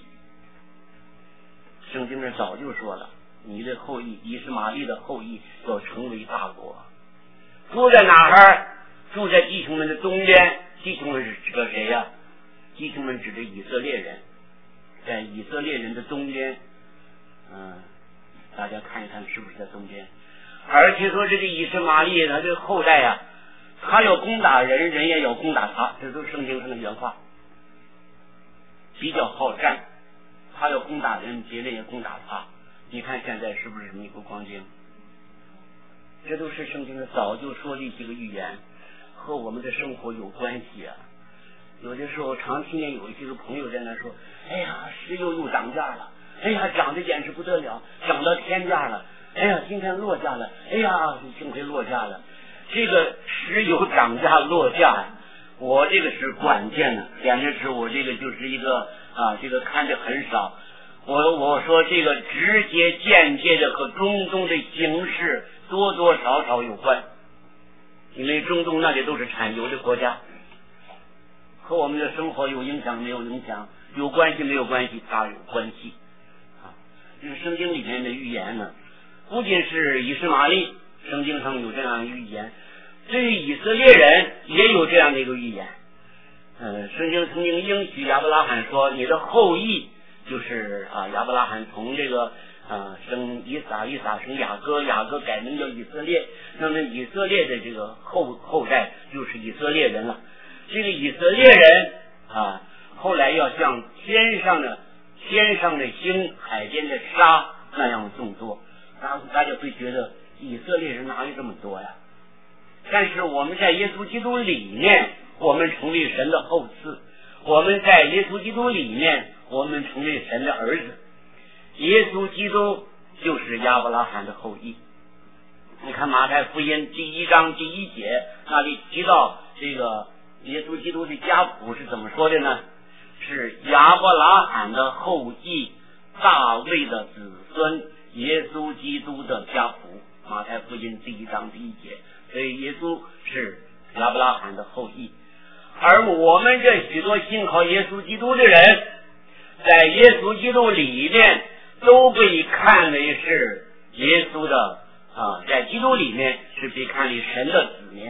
圣经上早就说了，你的后裔，以实玛利的后裔要成为大国。住在哪儿？住在弟兄们的东边。弟兄们是指的谁呀？弟兄们指的以色列人，在以色列人的东边。嗯，大家看一看是不是在东边？而且说这个以实玛利他这个后代啊，他要攻打人，人也要攻打他，这都是圣经上的原话。比较好战，他要攻打人，别人也攻打他。你看现在是不是这么一个光景？这都是圣经的早就说的几个预言，和我们的生活有关系啊。有的时候常听见有一些个朋友在那说，哎呀，石油又涨价了，哎呀，涨得简直不得了，涨到天价了，哎呀，今天落价了，哎呀，幸亏落价了。这个石油涨价落价，我这个是关键的，简直是我这个就是一个啊，这个看的很少。我我说这个直接间接的和中东的形势多多少少有关，因为中东那里都是产油的国家，和我们的生活有影响没有影响？有关系没有关系？大有关系啊！这个圣经里面的预言呢，不仅是以实玛利，圣经上有这样的预言，对于以色列人也有这样的一个预言。嗯，圣经曾经应许亚伯拉罕说，你的后裔就是啊，亚伯拉罕从这个啊生以撒，以撒生雅各，雅各改名叫以色列，那么以色列的这个后后代就是以色列人了。这个以色列人啊，后来要像天上的天上的星、海边的沙那样众多，然后大家会觉得以色列人哪有这么多呀？但是我们在耶稣基督里面，我们成为神的后嗣；我们在耶稣基督里面，我们成为神的儿子。耶稣基督就是亚伯拉罕的后裔。你看马太福音第一章第一节那里提到这个耶稣基督的家谱是怎么说的呢？是亚伯拉罕的后裔，大卫的子孙，耶稣基督的家谱。马太福音第一章第一节，所以耶稣是亚伯拉罕的后裔。而我们这许多信靠耶稣基督的人，在耶稣基督里面都被看为是耶稣的啊，在基督里面是被看为神的子民。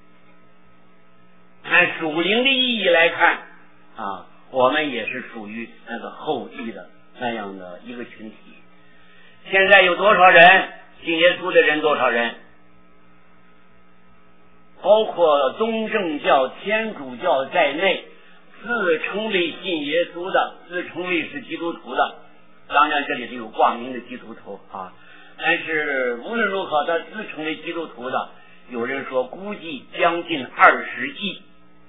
按属灵的意义来看啊，我们也是属于那个后裔的那样的一个群体。现在有多少人信耶稣的人？多少人？包括东正教、天主教在内，自称为信耶稣的，自称为是基督徒的，当然这里是有挂名的基督徒啊。但是无论如何，他自称为基督徒的，有人说估计将近二十亿，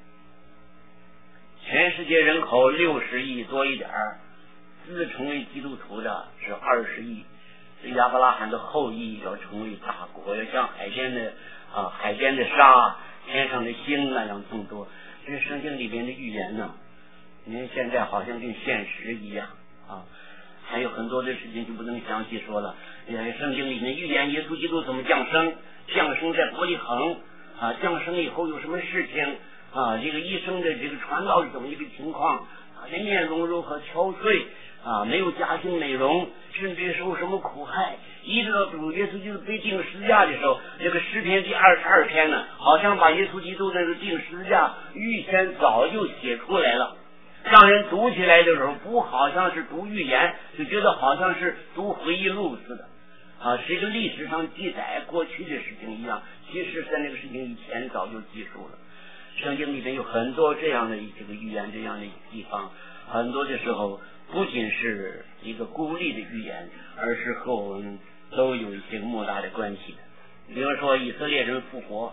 全世界人口六十亿多一点，自称为基督徒的是二十亿。这亚伯拉罕的后裔要成为大国，要像海边的啊，海边的沙，天上的星那样众多。这是圣经里边的预言呢。你看现在好像跟现实一样啊，还有很多的事情就不能详细说了。呃，圣经里面预言耶稣基督怎么降生，降生在伯利恒啊，降生以后有什么事情啊？这个一生的这个传道是怎么一个情况啊？这面容如何憔悴啊？没有家庭美容，甚至受什么苦害，一直到主耶稣基督被钉十字架的时候，这个诗篇第二十二篇呢，好像把耶稣基督的这个钉十字架预先早就写出来了，让人读起来的时候不好像是读预言，就觉得好像是读回忆录似的啊，是一个历史上记载过去的事情一样，其实在那个事情以前早就记述了。圣经里面有很多这样的这个预言，这样的地方，很多的时候不仅是一个孤立的预言，而是和我们都有一些莫大的关系的。比如说以色列人复活，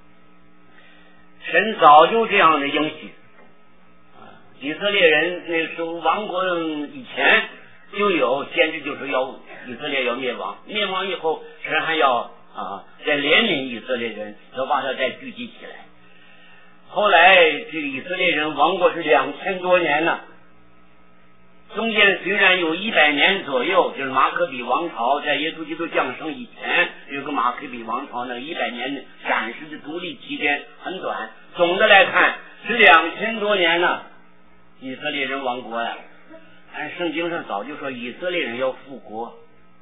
神早就这样的应许啊，以色列人那时候亡国以前就有先知就说要以色列要灭亡，灭亡以后神还要啊再怜悯以色列人，要把他再聚集起来。后来这个以色列人亡国是两千多年了， 中间虽然有一百年左右，就是马可比王朝在耶稣基督降生以前有个马可比王朝，那一百年暂时的独立期间很短，总的来看是两千多年了，以色列人亡国呀。按圣经上早就说以色列人要复国，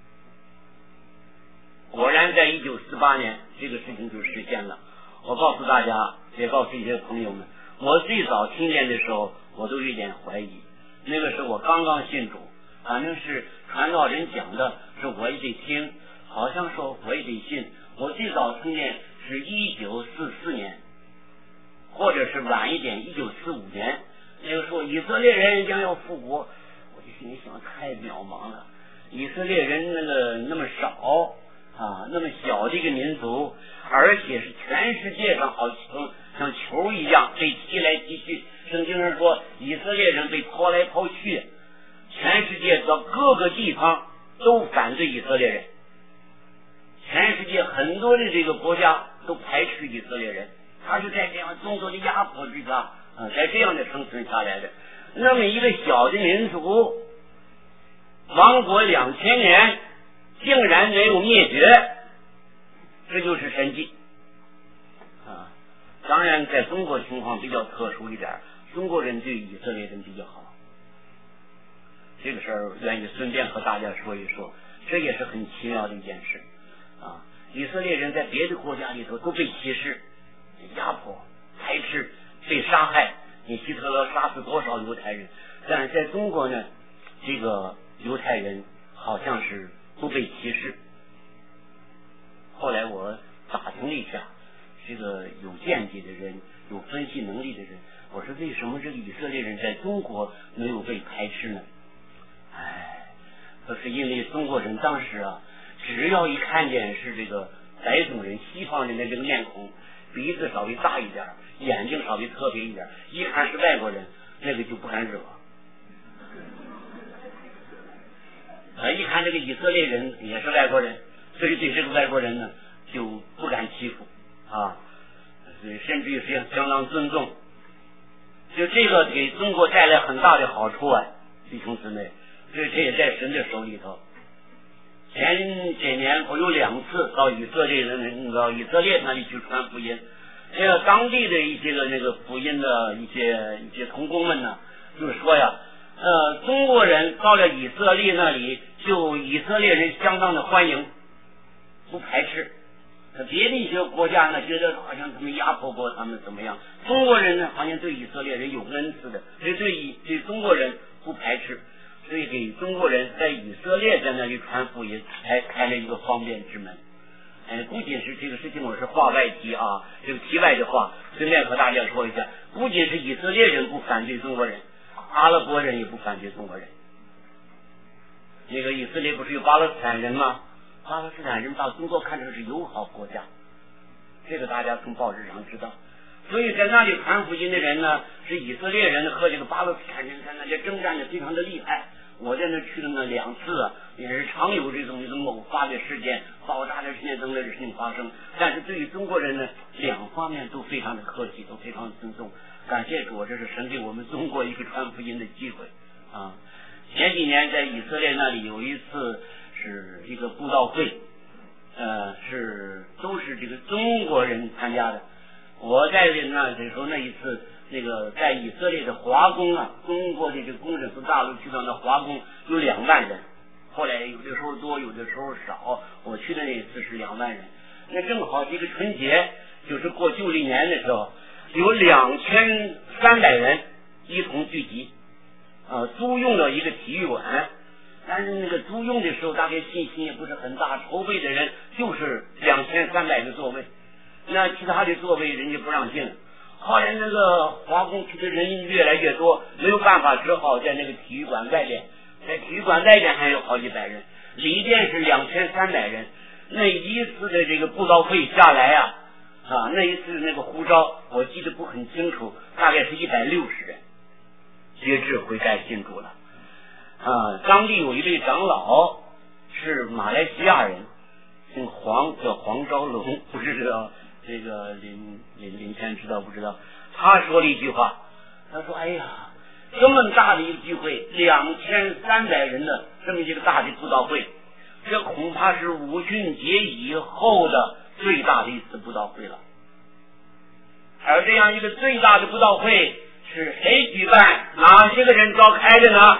果然在一九四八年这个事情就实现了。我告诉大家，也告诉一些朋友们，我最早听见的时候我都有点怀疑，那个时候我刚刚信主，反正是传道人讲的，是我也得听，好像说我也得信。我最早听见是一九四四年，或者是晚一点一九四五年，那个时候以色列人将要复国，我就心里想太渺茫了，以色列人那个那么少啊，那么小的一个民族，而且是全世界上好像像球一样被踢来踢去。圣经上说以色列人被抛来抛去，全世界的各个地方都反对以色列人，全世界很多的这个国家都排斥以色列人，他是在这样众多的压迫之下啊，在这样的生存下来的。那么一个小的民族亡国两千年竟然没有灭绝，这就是神迹啊！当然在中国情况比较特殊一点，中国人对以色列人比较好，这个事儿愿意顺便和大家说一说，这也是很奇妙的一件事啊！以色列人在别的国家里头都被歧视、压迫、排斥、被杀害，你希特勒杀死多少犹太人？但是在中国呢，这个犹太人好像是不被歧视。后来我打听了一下，这个有见解的人、有分析能力的人，我说为什么这个以色列人在中国没有被排斥呢？哎，这是因为中国人当时啊，只要一看见是这个白种人、西方人的这个面孔，鼻子稍微大一点，眼睛稍微特别一点，一看是外国人，那个就不敢惹。啊，一看这个以色列人也是外国人，所以对这个外国人呢就不敢欺负啊，甚至于是相当尊重。就这个给中国带来很大的好处啊，弟兄姊妹，这这也在神的手里头。前几年我有两次到以色列人到以色列那里去传福音，这个当地的一些个那个福音的一些一些同工们呢，就是说呀，呃，中国人到了以色列那里，就以色列人相当的欢迎，不排斥。别的一些国家呢，觉得好像他们压迫过他们怎么样，中国人呢好像对以色列人有恩赐的，所以对对中国人不排斥，所以给中国人在以色列在那里传福音才开了一个方便之门。哎，不仅是这个事情，我是话外题啊，这个题外的话，顺便和大家说一下，不仅是以色列人不反对中国人，阿拉伯人也不反对中国人。那个以色列不是有巴勒斯坦人吗？巴勒斯坦人把中国看成是友好国家，这个大家从报纸上知道。所以在那里传福音的人呢，是以色列人和这个巴勒斯坦人在那里征战的非常的厉害。我在那去了那两次啊，也是常有这种一种偶发的事件、爆炸的事件等类的事情发生。但是对于中国人呢，两方面都非常的客气，都非常的尊重。感谢主，这是神给我们中国一个传福音的机会啊！前几年在以色列那里有一次是一个布道会，呃，是都是这个中国人参加的。我在那时候那一次，那个在以色列的华工啊，中国的这个工人从大陆去到那华工有两万人，后来有的时候多，有的时候少。我去的那一次是两万人，那正好这个春节，就是过旧历年的时候，有两千三百人一同聚集，呃，租用了一个体育馆。但是那个租用的时候，大概信心也不是很大，筹备的人就是两千三百个座位，那其他的座位人家不让进。后来那个华工区的人越来越多，没有办法，只好在那个体育馆外边，在体育馆外边还有好几百人，里边是两千三百人。那一次的这个布道会下来啊，啊，那一次那个呼召我记得不很清楚，大概是一百六十人接智悔改信主了。啊，当地有一位长老是马来西亚人，姓黄，叫黄昭龙，不知道这个林林林谦知道不知道？他说了一句话，他说：“哎呀， 这么大的一个聚会，两千三百人的这么一个大的布道会，这恐怕是五旬节以后的最大的一次布道会了。而这样一个最大的布道会是谁举办？哪些个人召开的呢？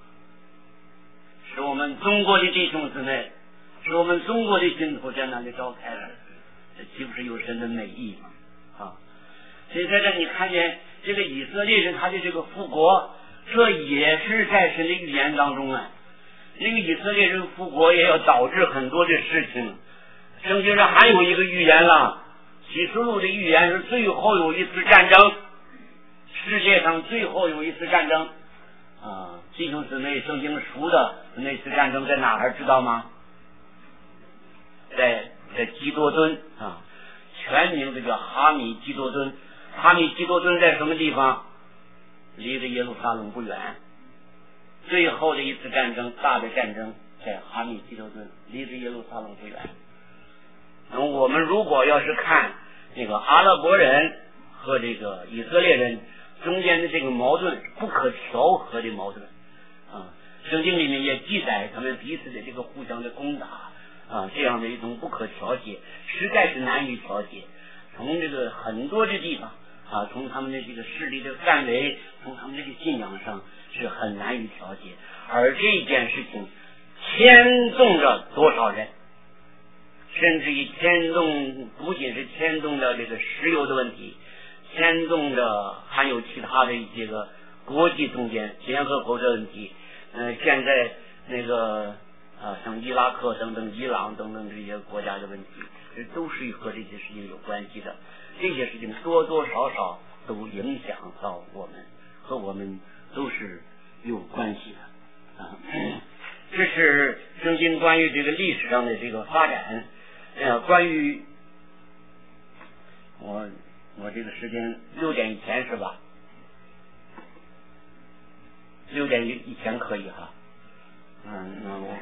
是我们中国的弟兄姊妹，是我们中国的信徒在那里召开的，这岂不是有神的美意吗？啊！所以在这你看见这个以色列人他的这个复国，这也是在神的预言当中啊。那个以色列人复国也要导致很多的事情。圣经上还有一个预言了，启示录的预言是最后有一次战争，世界上最后有一次战争啊！弟兄姊妹，圣经熟的那次战争在哪儿知道吗？在在基多敦啊，全名字叫哈米基多敦。哈米基多敦在什么地方？离着耶路撒冷不远。最后的一次战争，大的战争在哈米基多敦，离着耶路撒冷不远。那么我们如果要是看那个阿拉伯人和这个以色列人中间的这个矛盾，不可调和的矛盾啊，圣经里面也记载他们彼此的这个互相的攻打啊，这样的一种不可调节，实在是难以调节。从这个很多的地方啊，从他们的这个势力的范围，从他们这个信仰上是很难以调节。而这件事情牵动着多少人，甚至于牵动不仅是牵动了这个石油的问题，牵动着还有其他的一些个国际中间联合国的问题。呃，现在那个啊，像伊拉克等等、伊朗等等这些国家的问题，这都是和这些事情有关系的。这些事情多多少少都影响到我们，和我们都是有关系的啊。这是圣经关于这个历史上的这个发展。呃，关于我我这个时间六点以前是吧？六点以前可以哈。嗯，那我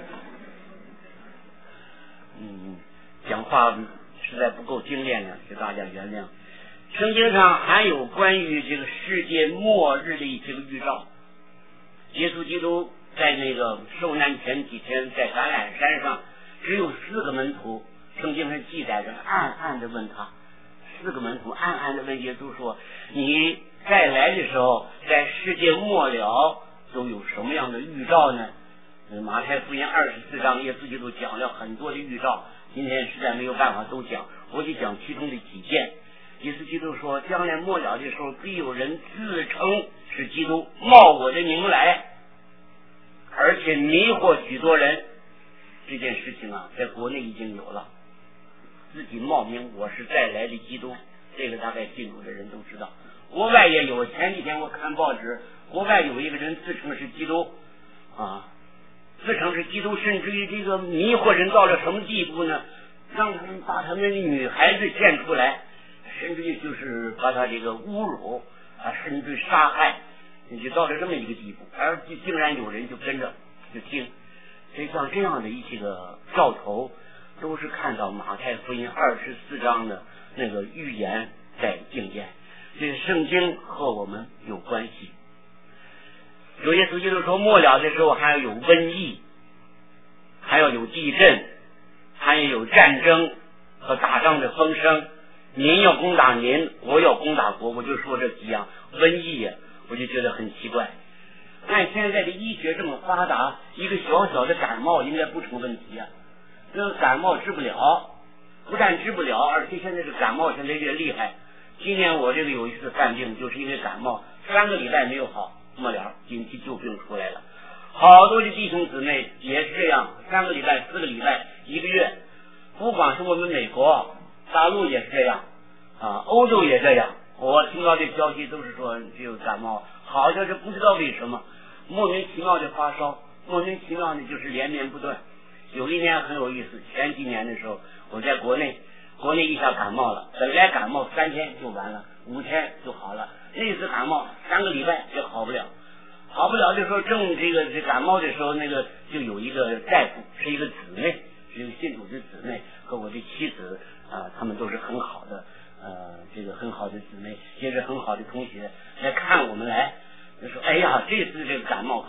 嗯讲话实在不够精炼了，请大家原谅。圣经上还有关于这个世界末日的一些个预兆。耶稣基督在那个受难前几天，在橄榄山上，只有四个门徒，圣经上记载着，暗暗的问他，四个门徒暗暗的问耶稣说：“你再来的时候，在世界末了都有什么样的预兆呢？”马太福音二十四章，耶稣基督讲了很多的预兆，今天实在没有办法都讲，我就讲其中的几件。耶稣基督说，将来末了的时候，必有人自称是基督，冒我的名来，而且迷惑许多人。这件事情啊，在国内已经有了，自己冒名我是再来的基督，这个大概信主的人都知道。国外也有，前几天我看报纸，国外有一个人自称是基督啊，自称是基督，甚至于这个迷惑人到了什么地步呢？让他们把他们的女孩子献出来，甚至于就是把他这个侮辱啊，甚至杀害，就到了这么一个地步，而竟然有人就跟着就听。所以像这样的一些个兆头，都是看到马太福音二十四章的那个预言在应验。这个圣经和我们有关系。有耶稣基督说，末了的时候还要有瘟疫，还要有地震，还要有战争和打仗的风声。您要攻打您，国要攻打国，我就说这几样。瘟疫啊，我就觉得很奇怪。按现在的医学这么发达，一个小小的感冒应该不成问题啊。这个感冒治不了，不但治不了，而且现在这感冒现在越厉害。今年我这个有一次犯病，就是因为感冒，三个礼拜没有好，末了紧急救病出来了。好多的弟兄姊妹也是这样，三个礼拜、四个礼拜、一个月，不光是我们美国、大陆也是这样啊，欧洲也这样。我听到的消息都是说只有感冒，好像是不知道为什么莫名其妙的发烧，莫名其妙的就是连绵不断。有一年很有意思，前几年的时候我在国内，国内一下感冒了，本来感冒三天就完了，五天就好了，那次感冒三个礼拜也好不了。好不了的时候，正这个这感冒的时候，那个就有一个大夫，是一个姊妹，是一个信主的姊妹，和我的妻子啊、呃，他们都是很好的呃，这个很好的姊妹，也是很好的同学，来看我们来，就说：“哎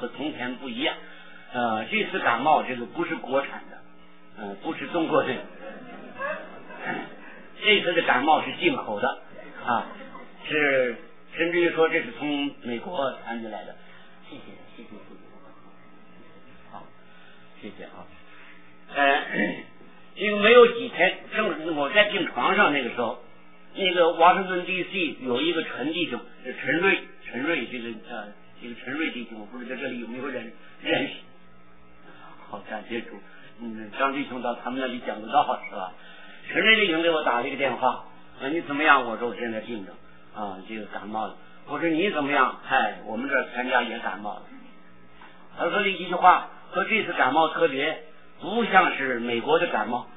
和从前不一样。呃，这次感冒这个不是国产的，嗯、呃，不是中国的，这次的感冒是进口的啊，是甚至于说这是从美国传进来的。谢谢，谢谢，谢谢。好，谢谢啊。呃，因为没有几天，正我在病床上那个时候，那个华盛顿 D C 有一个陈弟兄，陈瑞，陈瑞这个呃，这个陈瑞弟兄，我不知道这里有没有人认识。好，感谢主。嗯，张弟兄到他们那里讲得到是吧？陈瑞弟兄给我打了一个电话，啊，你怎么样？我说我现在病着啊，这个感冒了。我说你怎么样？嗨，我们这儿全家也感冒了。他说了一句话，说这次感冒特别不像是美国的感冒，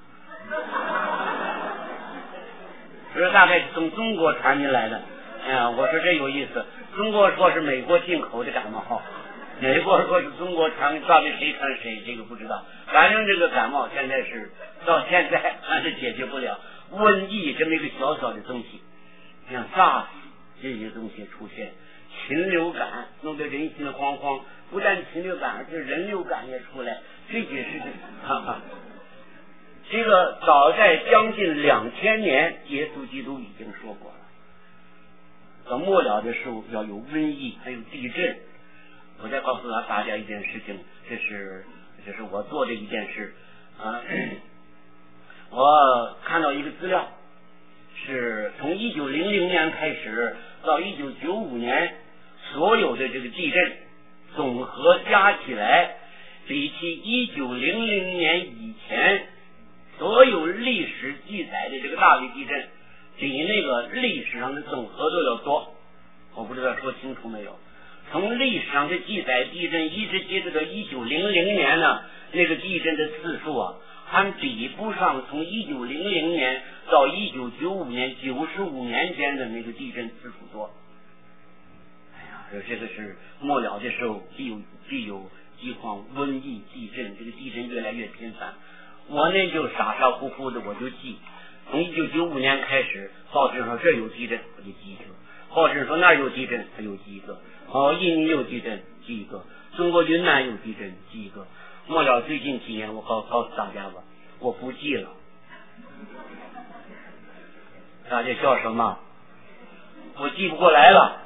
说大概是从中国传进来的。哎呀，我说这有意思，中国说是美国进口的感冒，美国说是中国传，到底谁传谁这个不知道。反正这个感冒现在是到现在还是解决不了。瘟疫这么一个小小的东西，像 SARS 这些东西出现，禽流感弄得人心惶惶，不但禽流感，而且人流感也出来，这些事情，哈哈。这个早在将近两千年，耶稣基督已经说过了。到末了的时候要有瘟疫，还有地震。我再告诉他大家一件事情，这是这是我做的一件事啊。我看到一个资料，是从一九零零年开始到一九九五年，所有的这个地震总和加起来，比起一九零零年以前所有历史记载的这个大的地震，比那个历史上的总和都要多。我不知道说清楚没有？从历史上的记载地震一直接着到一九零零年呢，那个地震的次数啊，还比不上从一九零零年到一九九五年九十五年间的那个地震次数多。哎呀，这个是末了的时候必有必有饥荒、瘟疫、地震，这个地震越来越频繁。我呢就傻傻乎乎的我就记，从一九九五年开始，报纸上这有地震我就记一个，报纸说那儿有地震他又记一个，哦，印尼有地震记一个，中国云南有地震记一个。末了最近几年我告告诉大家吧，我不记了。大家笑什么？我记不过来了。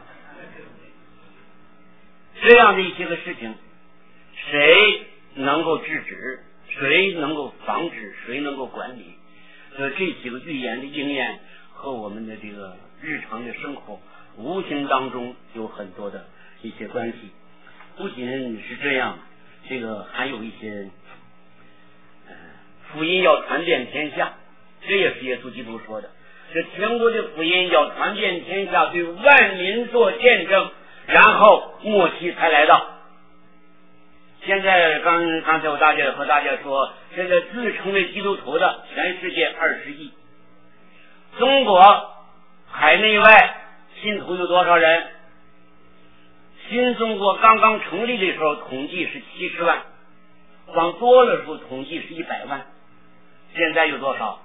这样的一些个事情，谁能够制止？谁能够防止？谁能够管理？所以这几个预言的应验和我们的这个日常的生活无形当中有很多的一些关系。不仅是这样，这个还有一些呃福音要传遍天下，这也是耶稣基督说的，这全国的福音要传遍天下，对万民做见证，然后末期才来到。现在刚刚才我大家和大家说，这个自称为基督徒的全世界二十亿，中国海内外信徒有多少人？新中国刚刚成立的时候统计是七十万，往多了时候统计是一百万，现在有多少？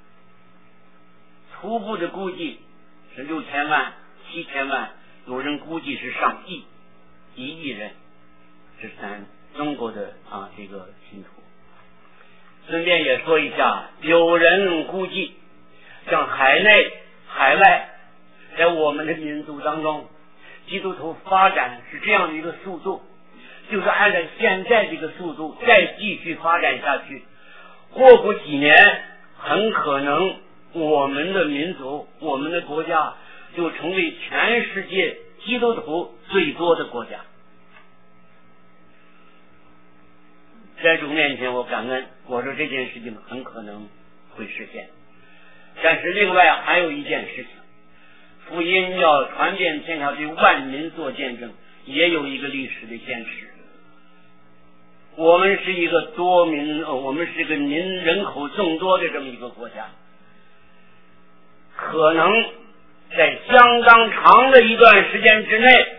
初步的估计是六千万、七千万，有人估计是上亿，一亿人。这是咱中国的啊这个信徒。顺便也说一下，有人估计，像海内、海外，在我们的民族当中，基督徒发展是这样的一个速度，就是按照现在这个速度再继续发展下去，过不几年，很可能我们的民族、我们的国家就成为全世界基督徒最多的国家。在主面前我感恩，我说这件事情很可能会实现。但是另外还有一件事情，福音要传遍天下，对万民做见证，也有一个历史的现实。我们是一个多民，我们是一个民人口众多的这么一个国家，可能在相当长的一段时间之内，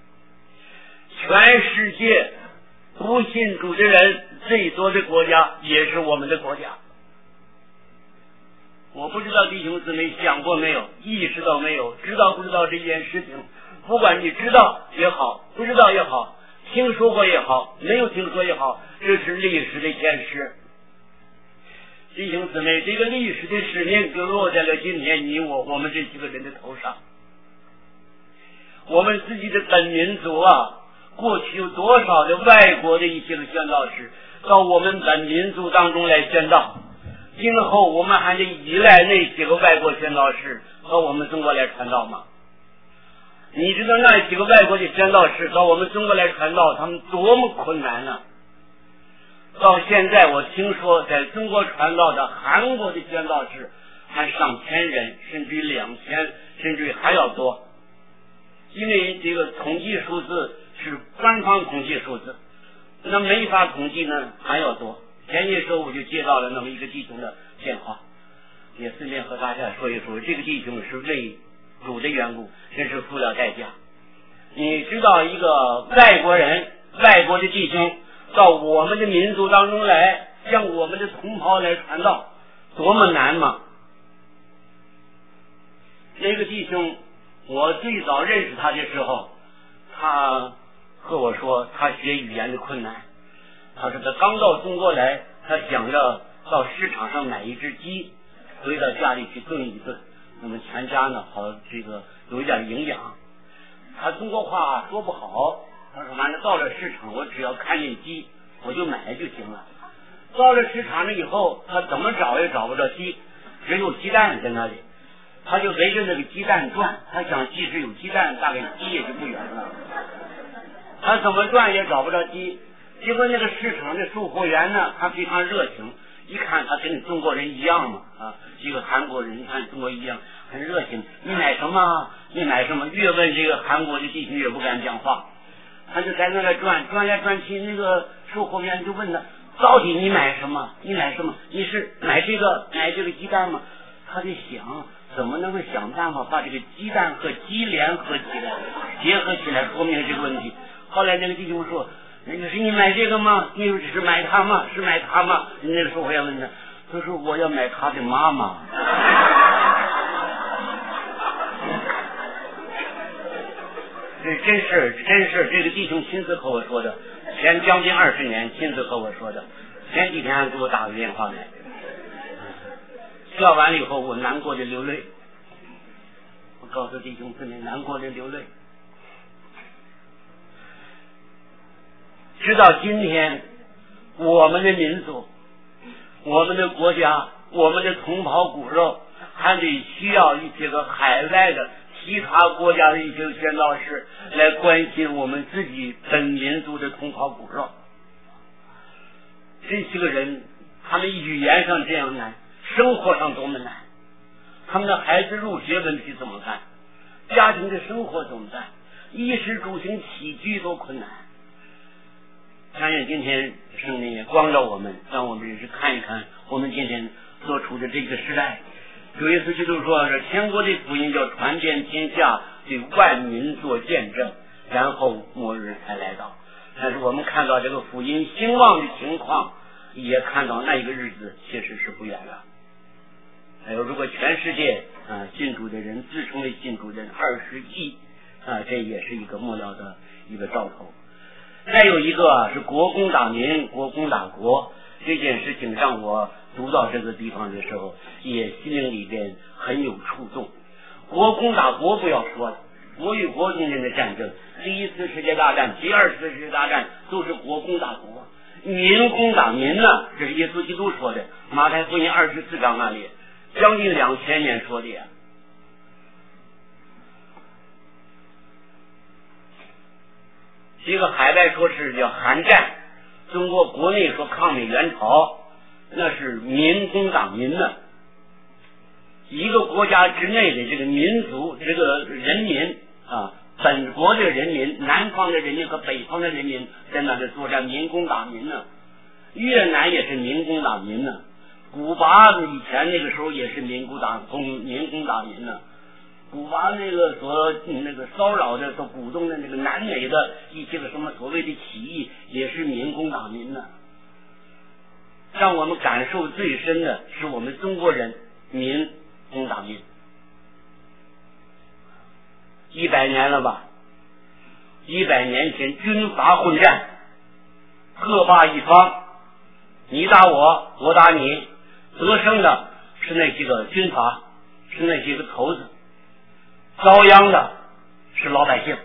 全世界不信主的人最多的国家也是我们的国家。我不知道弟兄姊妹想过没有，意识到没有，知道不知道这件事情？不管你知道也好，不知道也好， 听说过也好，没有听说也好，这是历史的现实。弟兄姊妹，这个历史的使命就落在了今天你我我们这几个人的头上。我们自己的本民族啊，过去有多少的外国的一些个宣道士到我们本民族当中来宣道，今后我们还得依赖那些个外国宣道士到我们中国来传道吗？你知道那几个外国的宣道士到我们中国来传道，他们多么困难呢？到现在我听说在中国传道的韩国的宣道士还上千人，甚至于两千，甚至于还要多。因为这个统计数字是官方统计数字，那没法统计呢还要多。前些时候我就接到了那么一个弟兄的电话，也顺便和大家说一说，这个弟兄是为主的缘故，真是付了代价。你知道一个外国人，外国的弟兄到我们的民族当中来，向我们的同胞来传道，多么难吗？那个弟兄，我最早认识他的时候，他和我说他学语言的困难。他说他刚到中国来，他想着到市场上买一只鸡，回到家里去炖一炖，那么全家呢好这个有一点营养。他中国话说不好，他说反正到了市场，我只要看见鸡我就买就行了。到了市场了以后，他怎么找也找不着鸡，只有鸡蛋在那里。他就围着那个鸡蛋转，他想即使有鸡蛋，大概鸡也就不远了。他怎么转也找不着鸡。结果那个市场的售货员呢，他非常热情，一看他跟中国人一样嘛，啊，这个韩国人一看中国一样，很热情。你买什么？你买什么？越问这个韩国的弟兄越不敢讲话，他就在那里转，转来转去。那个售货员就问他，到底你买什么？你买什么？你是买这个买这个鸡蛋吗？他就想怎么能够想办法把这个鸡蛋和鸡联合起来，结合起来说明这个问题。后来那个弟兄说，那个是你买这个吗？你是买它吗？是买它吗？那个时候我要问他，他说我要买他的妈妈。这真是真是这个弟兄亲自和我说的，前将近二十年亲自和我说的，前几天还给我打个电话来。说完了以后，我难过的流泪。我告诉弟兄姊妹，难过的流泪。直到今天，我们的民族、我们的国家、我们的同胞骨肉，还得需要一些个海外的其他国家的一些宣道士来关心我们自己本民族的同胞骨肉。这些个人，他们语言上这样难，生活上多么难，他们的孩子入学问题怎么办？家庭的生活怎么办？衣食住行起居都困难。但愿今天圣灵也光照我们，让我们也是看一看我们今天所处的这个时代。主耶稣基督说，是天国的福音要传遍天下，对万民做见证，然后末日才来到。但是我们看到这个福音兴旺的情况，也看到那一个日子确实是不远了。还有，如果全世界啊信主的人自称为信主人二十亿啊，这也是一个末了的一个兆头。再有一个是国攻打民，国攻打国，这件事情让我读到这个地方的时候，也心灵里边很有触动。国攻打国不要说了，国与国中间的战争，第一次世界大战、第二次世界大战都是国攻打国，民攻打民呢，这是耶稣基督说的，马太福音二十四章那里，将近两千年说的呀。这个海外说是叫韩战，中国国内说抗美援朝，那是民攻打民呢。一个国家之内的这个民族，这个人民啊，本国的人民，南方的人民和北方的人民在那里作战，民攻打民呢。越南也是民攻打民呢，古巴以前那个时候也是民攻打攻民攻打民呢。古巴那个所那个骚扰的、所鼓动的那个南美的一些个什么所谓的起义，也是民攻打民呢。让我们感受最深的是我们中国人民攻打民，一百年了吧？ 一百年前军阀混战，各霸一方，你打我，我打你，得胜的是那些个军阀，是那些个头子，遭殃的是老百姓。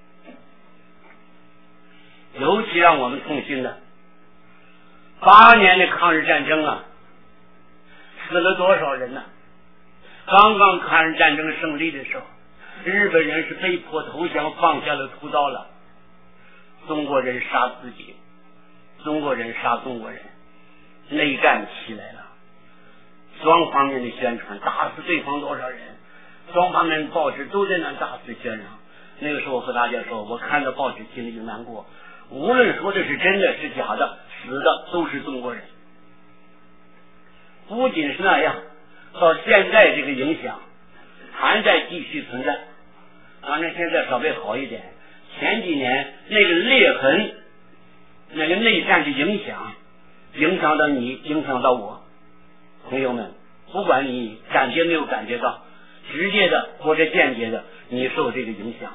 尤其让我们痛心的，八年的抗日战争啊，死了多少人呢？刚刚抗日战争胜利的时候，日本人是被迫投降，放下了屠刀了。中国人杀自己，中国人杀中国人，内战起来了。双方面的宣传，打死对方多少人，双方面报纸都在那大肆宣扬。那个时候我和大家说，我看到报纸心里就难过。无论说的是真的是假的，死的都是中国人。不仅是那样，到现在这个影响还在继续存在。当然现在稍微好一点，前几年那个裂痕，那个内战的影响，影响到你，影响到我。朋友们，不管你感觉没有感觉到，直接的或者间接的，你受这个影响。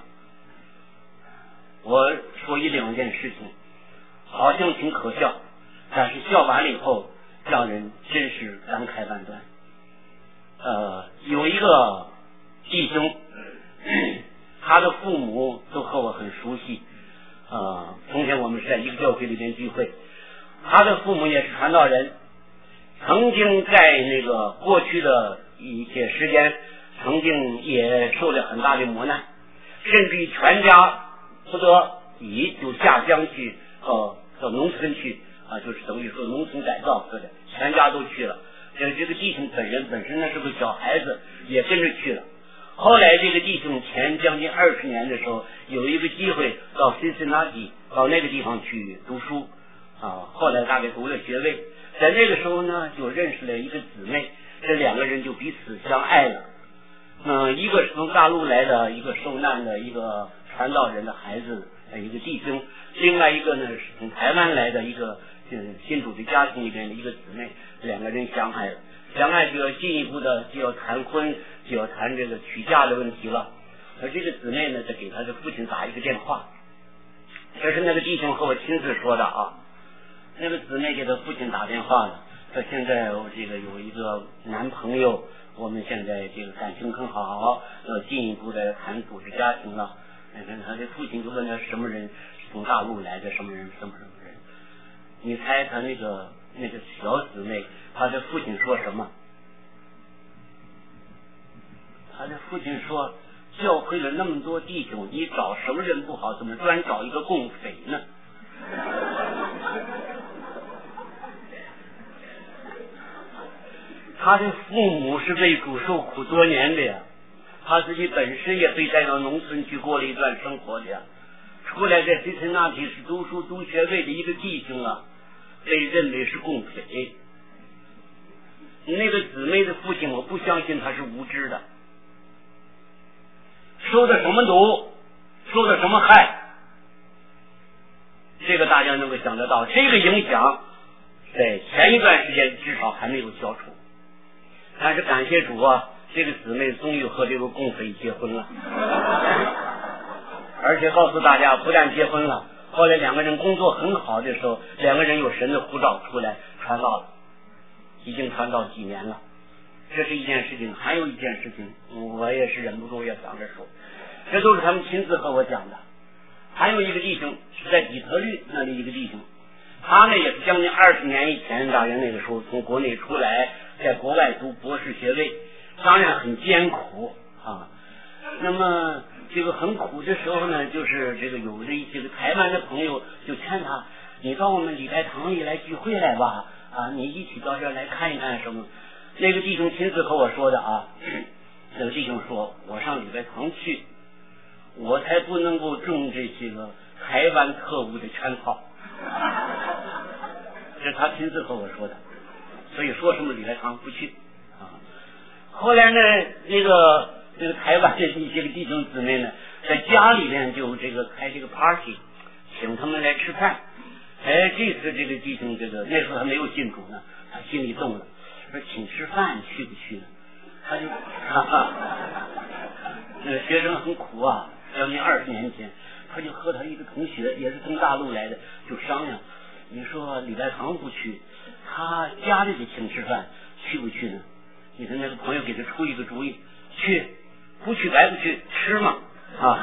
我说一两件事情，好像挺可笑，但是笑完了以后，让人真是感慨万端。呃，有一个弟兄，他的父母都和我很熟悉。呃，从前我们是在一个教会里边聚会，他的父母也是传道人，曾经在那个过去的一些时间，曾经也受了很大的磨难，甚至于全家不得已就下乡去，呃，到农村去啊，就是等于说农村改造似的，全家都去了。这这个弟兄本人本身呢是个小孩子，也跟着去了。后来这个弟兄前将近二十年的时候，有一个机会到辛辛那提，到那个地方去读书啊。后来大概读了学位，在那个时候呢，就认识了一个姊妹，这两个人就彼此相爱了。嗯，一个是从大陆来的一个受难的一个传道人的孩子，一个弟兄；另外一个呢是从台湾来的一个嗯信主的家庭里边的一个姊妹，两个人相爱了。相爱就要进一步的就要谈婚，就要谈这个娶嫁的问题了。而这个姊妹呢，就给他的父亲打一个电话，这是那个弟兄和我亲自说的啊。那个姊妹给他父亲打电话了，说现在我这个有一个男朋友，我们现在这个感情很好，要进一步的谈组织家庭了。那他的父亲就问他什么人，是从大陆来的什么人，什么什么人。你猜他那个那个小姊妹，他的父亲说什么？他的父亲说，教会了那么多弟兄，你找什么人不好，怎么专找一个共匪呢？他的父母是为主受苦多年的呀，他自己本身也被带到农村去过了一段生活的呀。出来在辛辛那提是读书读学位的一个弟兄啊，被认为是共匪。那个姊妹的父亲，我不相信他是无知的，受的什么毒，受的什么害，这个大家能够想得到。这个影响在前一段时间至少还没有消除，但是感谢主啊，这个姊妹终于和这个共匪结婚了，而且告诉大家，不但结婚了，后来两个人工作很好的时候，两个人有神的呼召出来传道了，已经传道几年了。这是一件事情，还有一件事情，我也是忍不住要想着说，这都是他们亲自和我讲的。还有一个弟兄是在底特律那里一个弟兄，他呢也是将近二十年以前，大约那个时候从国内出来，在国外读博士学位，当然很艰苦啊。那么这个很苦的时候呢，就是这个有的一些个台湾的朋友就劝他，你到我们礼拜堂里来聚会来吧，啊，你一起到这儿来看一看什么。那个弟兄亲自和我说的啊，那个弟兄说，我上礼拜堂去，我才不能够中这些个台湾特务的圈套，这是他亲自和我说的，所以说什么礼拜堂不去啊。后来呢，那个这个台湾的一些个弟兄姊妹呢，在家里面就这个开这个 party， 请他们来吃饭。哎，这次这个弟兄这个那时候还没有信主呢，他心里动了，说请吃饭去不去呢？他就哈哈，那个学生很苦啊，将近二十年前， 他就和他一个同学也是从大陆来的，就商量，你说礼拜堂不去，他家里得请吃饭，去不去呢？你的那个朋友给他出一个主意，去，不去白不去，吃嘛啊！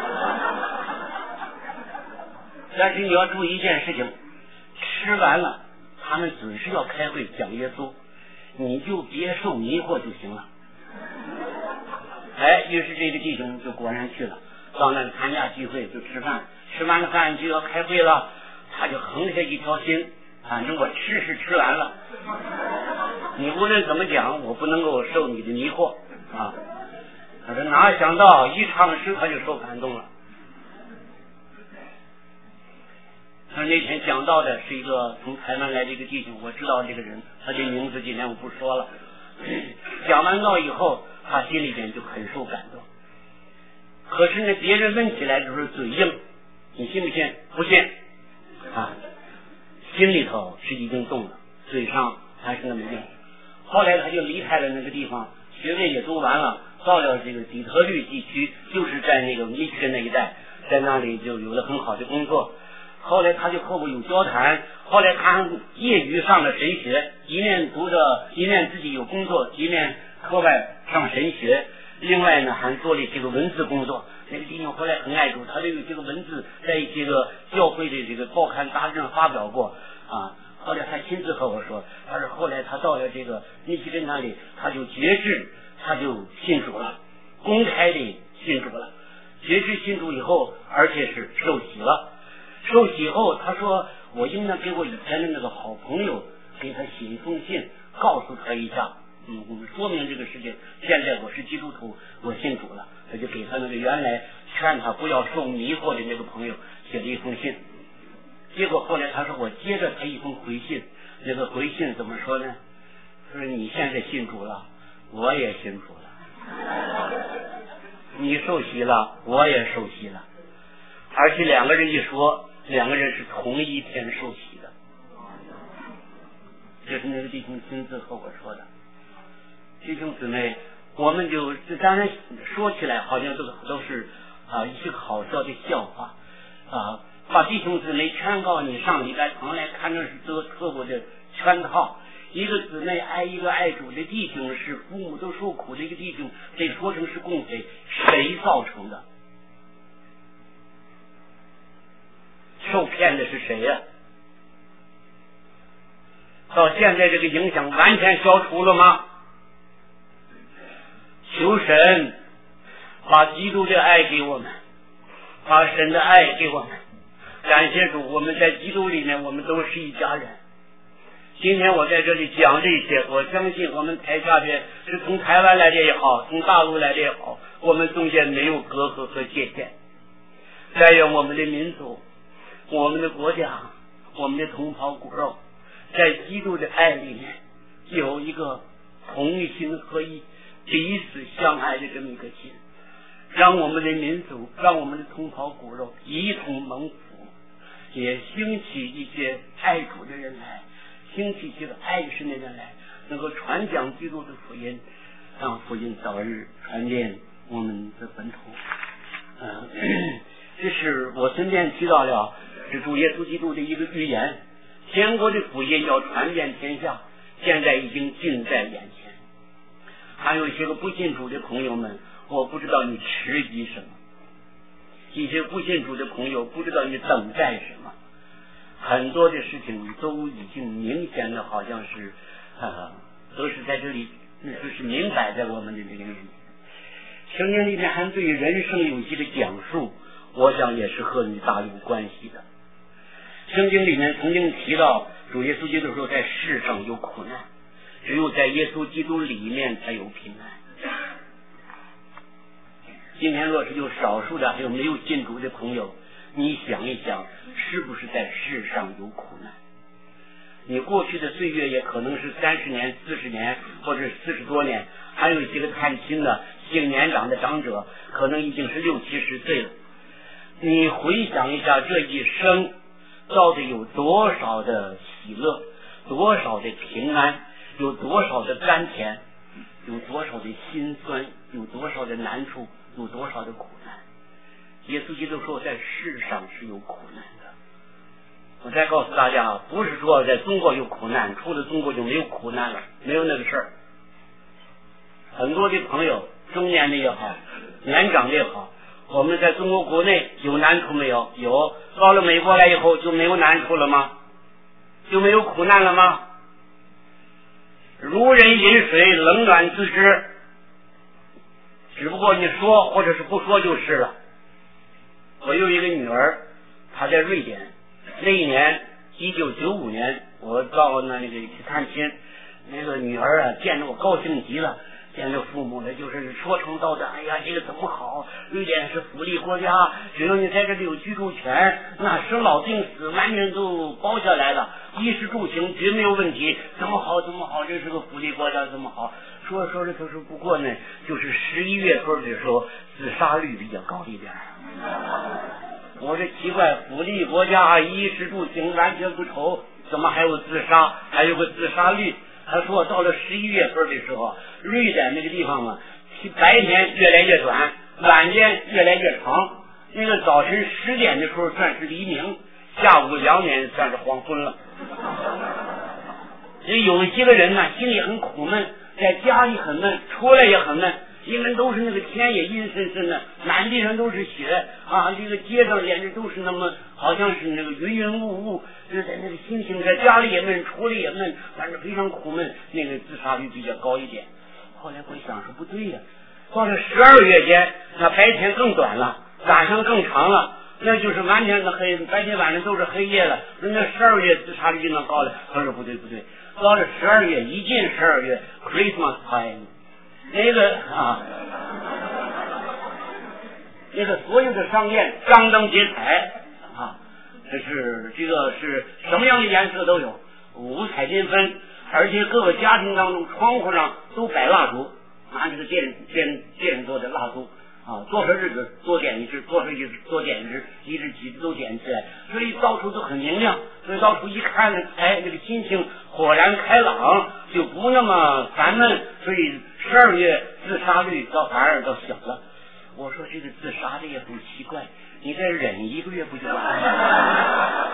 但是你要注意一件事情，吃完了他们准是要开会讲耶稣，你就别受迷惑就行了。哎，于是这个弟兄就果然去了，到那参加聚会就吃饭，吃完了饭就要开会了，他就横下一条心，反正我吃是吃完了，你无论怎么讲，我不能够受你的迷惑啊。他说哪想到一唱诗他就受感动了。他那天讲到的是一个从台湾来的一个弟兄，我知道这个人，他的名字今天我不说了。讲完道以后，他心里边就很受感动。可是呢，别人问起来就是嘴硬，你信不信？不信啊！心里头是已经动了，嘴上还是那么硬。后来他就离开了那个地方，学位也读完了，到了这个底特律地区，就是在那个密区那一带，在那里就有了很好的工作。后来他就和我有交谈，后来他业余上了神学，一面读着，一面自己有工作，一面课外上神学，另外呢还做了一些个文字工作。那个弟兄后来很爱主，他就有这个文字在一些个教会的这个报刊杂志上发表过啊。后来他亲自和我说，他说后来他到了这个密西根那里，他就决志，他就信主了，公开的信主了，决志信主以后，而且是受洗了。受洗后，他说我应当给我以前的那个好朋友给他写一封信，告诉他一下，嗯，我们说明这个事情。现在我是基督徒，我信主了，他就给他那个原来劝他不要受迷惑的那个朋友写了一封信。结果后来他说我接着他一封回信，那个回信怎么说呢？他说你现在信主了，我也信主了，你受洗了，我也受洗了，而且两个人一说，两个人是同一天受洗的，这是那个弟兄亲自和我说的。弟兄姊妹，我们就当然说起来好像这个都是啊一些好笑的笑话啊，把弟兄姊妹劝告你上礼拜堂来看成是这个错误的圈套。一个姊妹爱一个爱主的弟兄，是父母都受苦的一个弟兄，得说成是共匪，谁造成的？受骗的是谁呀、啊？到现在这个影响完全消除了吗？求神把基督的爱给我们，把神的爱给我们。感谢主，我们在基督里面，我们都是一家人。今天我在这里讲这些，我相信我们台下边是从台湾来的也好，从大陆来的也好，我们中间没有隔阂和界限。但愿我们的民族，我们的国家，我们的同胞骨肉，在基督的爱里面有一个同心合一、彼此相爱的这么一个心，让我们的民族，让我们的同胞骨肉一同蒙福，也兴起一些爱主的人来，兴起一些爱神的人来，能够传讲基督的福音，让福音早日传遍我们的本土。嗯，这是我顺便提到了是主耶稣基督的一个预言，天国的福音要传遍天下，现在已经近在眼前。还有一些个不信主的朋友们，我不知道你迟疑什么，一些不信主的朋友不知道你等待什么，很多的事情都已经明显的好像是呃，都是在这里就是明摆在我们的这个面前。圣经里面还对人生有些个讲述，我想也是和你大有关系的。圣经里面曾经提到主耶稣基督说在世上有苦难，只有在耶稣基督里面才有平安。今天若是有少数的还有没有信主的朋友，你想一想，是不是在世上有苦难？你过去的岁月也可能是三十年、四十年，或者四十多年，还有一些个探亲的性年长的长者，可能已经是六七十岁了。你回想一下这一生到底有多少的喜乐，多少的平安，有多少的甘甜，有多少的辛酸，有多少的难处，有多少的苦难。 耶稣基督说在世上是有苦难的。我再告诉大家，不是说在中国有苦难，除了中国就没有苦难了，没有那个事儿。很多的朋友，中年的也好，年长的也好，我们在中国国内有难处没有？有。到了美国来以后就没有难处了吗？就没有苦难了吗？如人饮水，冷暖自知。只不过你说或者是不说就是了。我有一个女儿，她在瑞典。那一年一九九五年，我到那那个去探亲，那个女儿啊见着我高兴极了，见着父母呢就是说成道的，哎呀这个怎么好，瑞典是福利国家，只要你在这里有居住权，那生老病死完全都包下来了，衣食住行绝没有问题，怎么好怎么好，这是个福利国家怎么好。说着说着他说不过呢，就是十一月份的时候自杀率比较高一点。我这奇怪，福利国家衣食住行完全不愁，怎么还有自杀，还有个自杀率？他说到了十一月份的时候，瑞典那个地方啊，白天越来越短，晚间越来越长。那个早晨十点的时候算是黎明，下午两点算是黄昏了。所以有些个人呢，心里很苦闷，在家里很闷，出来也很闷。因为都是那个天也阴森森的，满地上都是雪啊，这个街上简直都是那么好像是那个云云雾雾，就在那个心情，在家里也闷，出来也闷，反正非常苦闷，那个自杀率比较高一点。后来我想说不对呀、啊，到了十二月间，那白天更短了，晚上更长了，那就是完全的黑，白天晚上都是黑夜了。那十二月自杀率就那高了。他说不对不对，到了十二月，一进十二月 ，Christmas time。那个啊，那个所有的商店张灯结彩啊，这是这个是什么样的颜色都有，五彩缤纷，而且各个家庭当中窗户上都摆蜡烛，拿这个电电电做的蜡烛啊，多少日子多点一支，多少日子多点一支，一支几支都点起来，所以到处都很明亮，所以到处一看呢，哎，这个心情豁然开朗，就不那么烦闷，所以十二月自杀率倒反而倒小了。我说这个自杀的也很奇怪，你再忍一个月不就完了？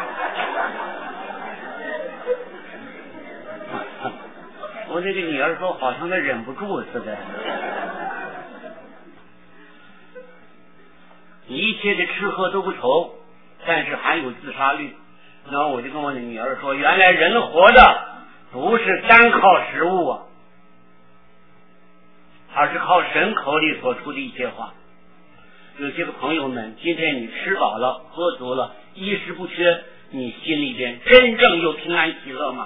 我这个女儿说好像她忍不住似的。一切的吃喝都不愁，但是还有自杀率。然后我就跟我的女儿说，原来人活着不是单靠食物啊，而是靠神口里所出的一些话。有些个朋友们，今天你吃饱了喝足了，衣食不缺，你心里边真正有平安喜乐吗？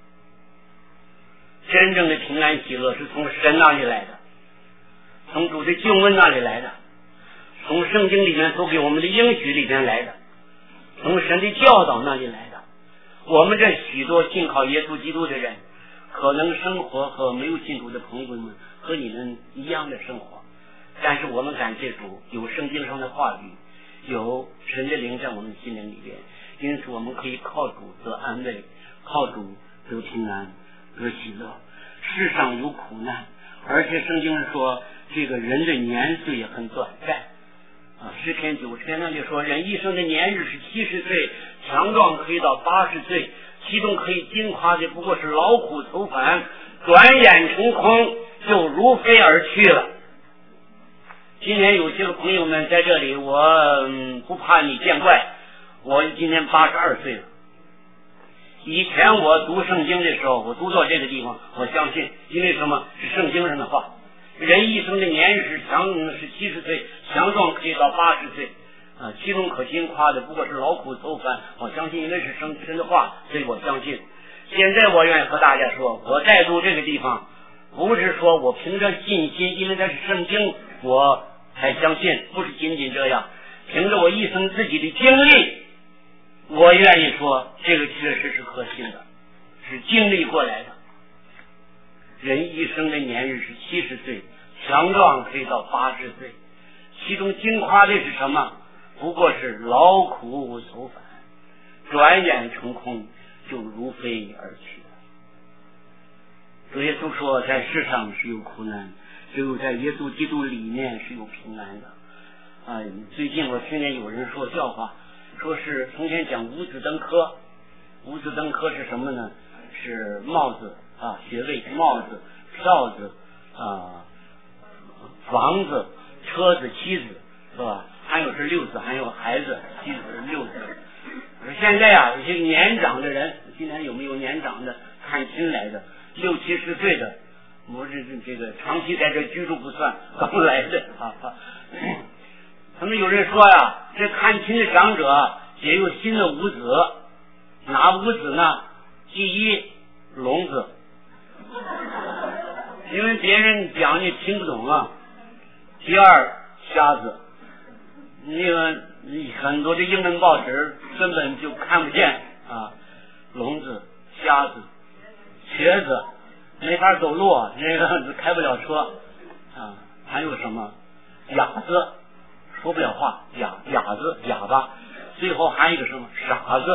真正的平安喜乐是从神那里来的，从主的救恩那里来的，从圣经里面所给我们的应许里面来的，从神的教导那里来的。我们这许多信靠耶稣基督的人，可能生活和没有信主的朋友们和你们一样的生活，但是我们感谢主，有圣经上的话语，有神的灵在我们心灵里边，因此我们可以靠主得安慰，靠主得平安，得喜乐。世上有苦难，而且圣经说这个人的年岁也很短暂啊，诗篇九篇那里说，人一生的年日是七十岁，强壮可以到八十岁，其中可以惊夸的不过是劳苦愁烦，转眼成空，就如飞而去了。今天有些个朋友们在这里，我、嗯、不怕你见怪，我今年八十二岁了。以前我读圣经的时候，我读到这个地方，我相信，因为什么？是圣经上的话。人一生的年日是强是七十岁，强壮可以到八十岁啊，其中可惊夸的不过是劳苦愁烦。我相信因为是圣神的话，所以我相信。现在我愿意和大家说，我在读这个地方，不是说我凭着信心，因为它是圣经，我才相信，不是仅仅这样，凭着我一生自己的经历，我愿意说这个确实是可信的，是经历过来的。人一生的年日是七十岁，强壮可以到八十岁，其中惊夸的是什么？不过是劳苦愁烦，转眼成空，就如飞而去了。主耶稣说，在世上是有苦难，只有在耶稣基督里面是有平安的。 啊，最近我听见有人说笑话，说是从前讲五子登科，五子登科是什么呢？是帽子啊，学位，帽子、票子啊、房子、车子、妻子，是吧？还有是六子，还有孩子，妻子是六子。现在啊，有些年长的人，今天有没有年长的看亲来的，六七十岁的，不是这个长期在这居住不算，刚来的啊。他们有人说呀，这看亲的长者也有新的五子，哪五子呢？第一，聋子，因为别人讲你听不懂啊。第二，瞎子，那个很多的英文报纸根本就看不见啊。聋子、瞎子、瘸子，没法走路，那个开不了车啊。还有什么？哑子，说不了话，哑哑子、哑巴。最后还有一个什么？傻子。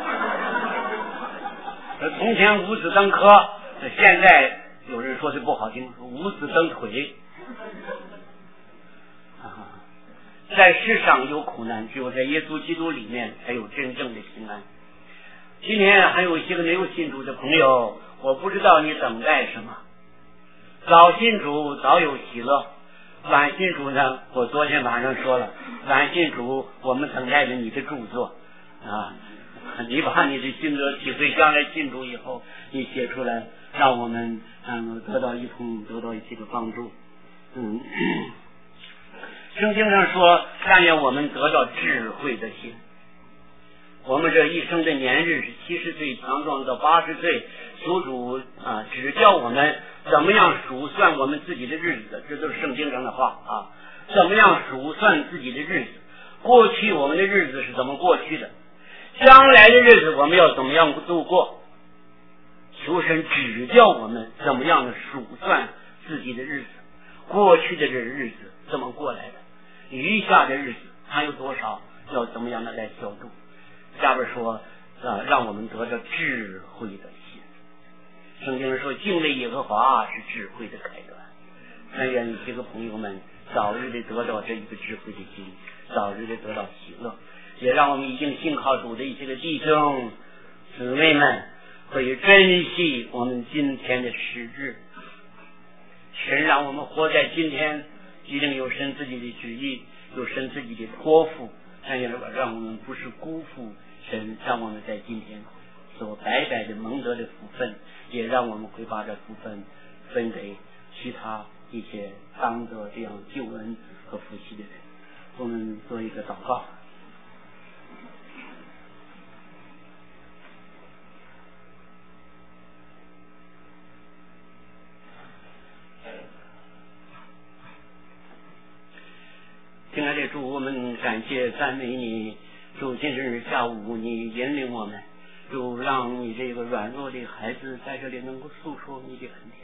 从前五子登科，现在有人说的不好听，五子登腿。啊，在世上有苦难，只有在耶稣基督里面才有真正的平安。今天还有一些个没有信主的朋友，我不知道你等待什么。早信主早有喜乐，晚信主呢，我昨天晚上说了，晚信主我们等待着你的著作啊。你把你的心得体会，将来信主以后，你写出来，让我们嗯得到一同得到一些个帮助。嗯，圣经上说，但愿我们得到智慧的心。我们这一生的年日是七十岁强壮到八十岁，求主啊指教我们怎么样数算我们自己的日子，这都是圣经上的话啊。怎么样数算自己的日子？过去我们的日子是怎么过去的？将来的日子我们要怎么样度过？求神指教我们怎么样的数算自己的日子，过去的这日子怎么过来的，余下的日子还有多少，要怎么样的来消度。下边说啊，让我们得着智慧的心。圣经说，敬畏耶和华是智慧的开端。但愿这个朋友们早日的得到这一个智慧的心，早日的得到喜乐。也让我们已经信靠主的一些个弟兄姊妹们会珍惜我们今天的时日。神让我们活在今天，一定有神自己的旨意，有神自己的托付，但也让我们不是辜负神让我们在今天所白白的蒙得的福分，也让我们会把这福分分给其他一些当得这样救恩和福气的人。我们做一个祷告。亲爱的主，我们感谢赞美你。主，今日下午你引领我们，主让你这个软弱的孩子在这里能够诉说你的恩典。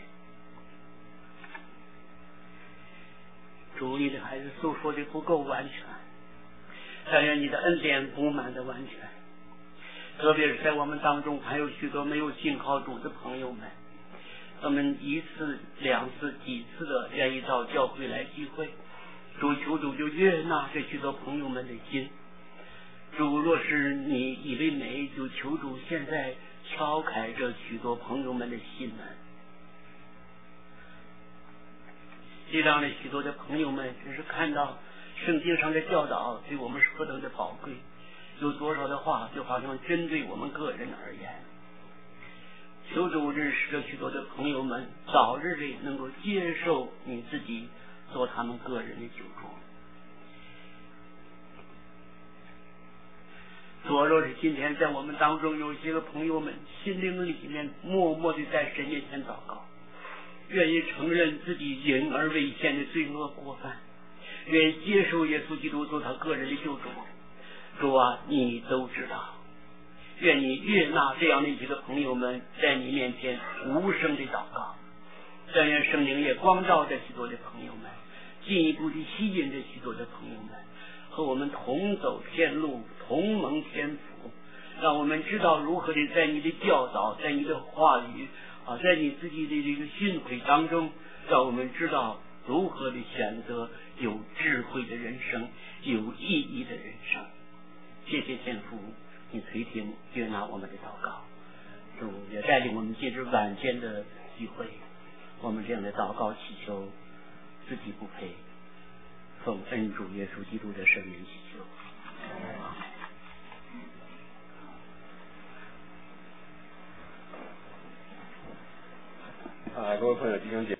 主，你的孩子诉说的不够完全，但愿你的恩典补满的完全。特别是在我们当中还有许多没有信靠主的朋友们，他们一次两次几次的愿意到教会来聚会，主求主就悦纳这许多朋友们的心。主，若是你以为美，就求主现在敲开这许多朋友们的心门，这样的许多的朋友们只是看到圣经上的教导对我们是何等的宝贵，有多少的话就好像针对我们个人而言。求主认识这许多的朋友们早日的能够接受你自己做他们个人的救助。主，若是今天在我们当中有些个朋友们心灵里面默默的在神面前祷告，愿意承认自己隐而未现的罪恶过犯，愿意接受耶稣基督做他个人的救主。主啊，你都知道，愿你悦纳这样的几个朋友们在你面前无声的祷告。但愿圣灵也光照这许多的朋友们，进一步的吸引这许多的朋友们和我们同走天路，同蒙天福，让我们知道如何的在你的教导，在你的话语啊，在你自己的这个训诲当中，让我们知道如何的选择有智慧的人生，有意义的人生。谢谢天父，你垂听悦纳我们的祷告，主也带领我们借着晚间的聚会，我们这样的祷告祈求，自己不配，奉恩主耶稣基督的圣名祈求。 啊，各位朋友弟兄姐妹。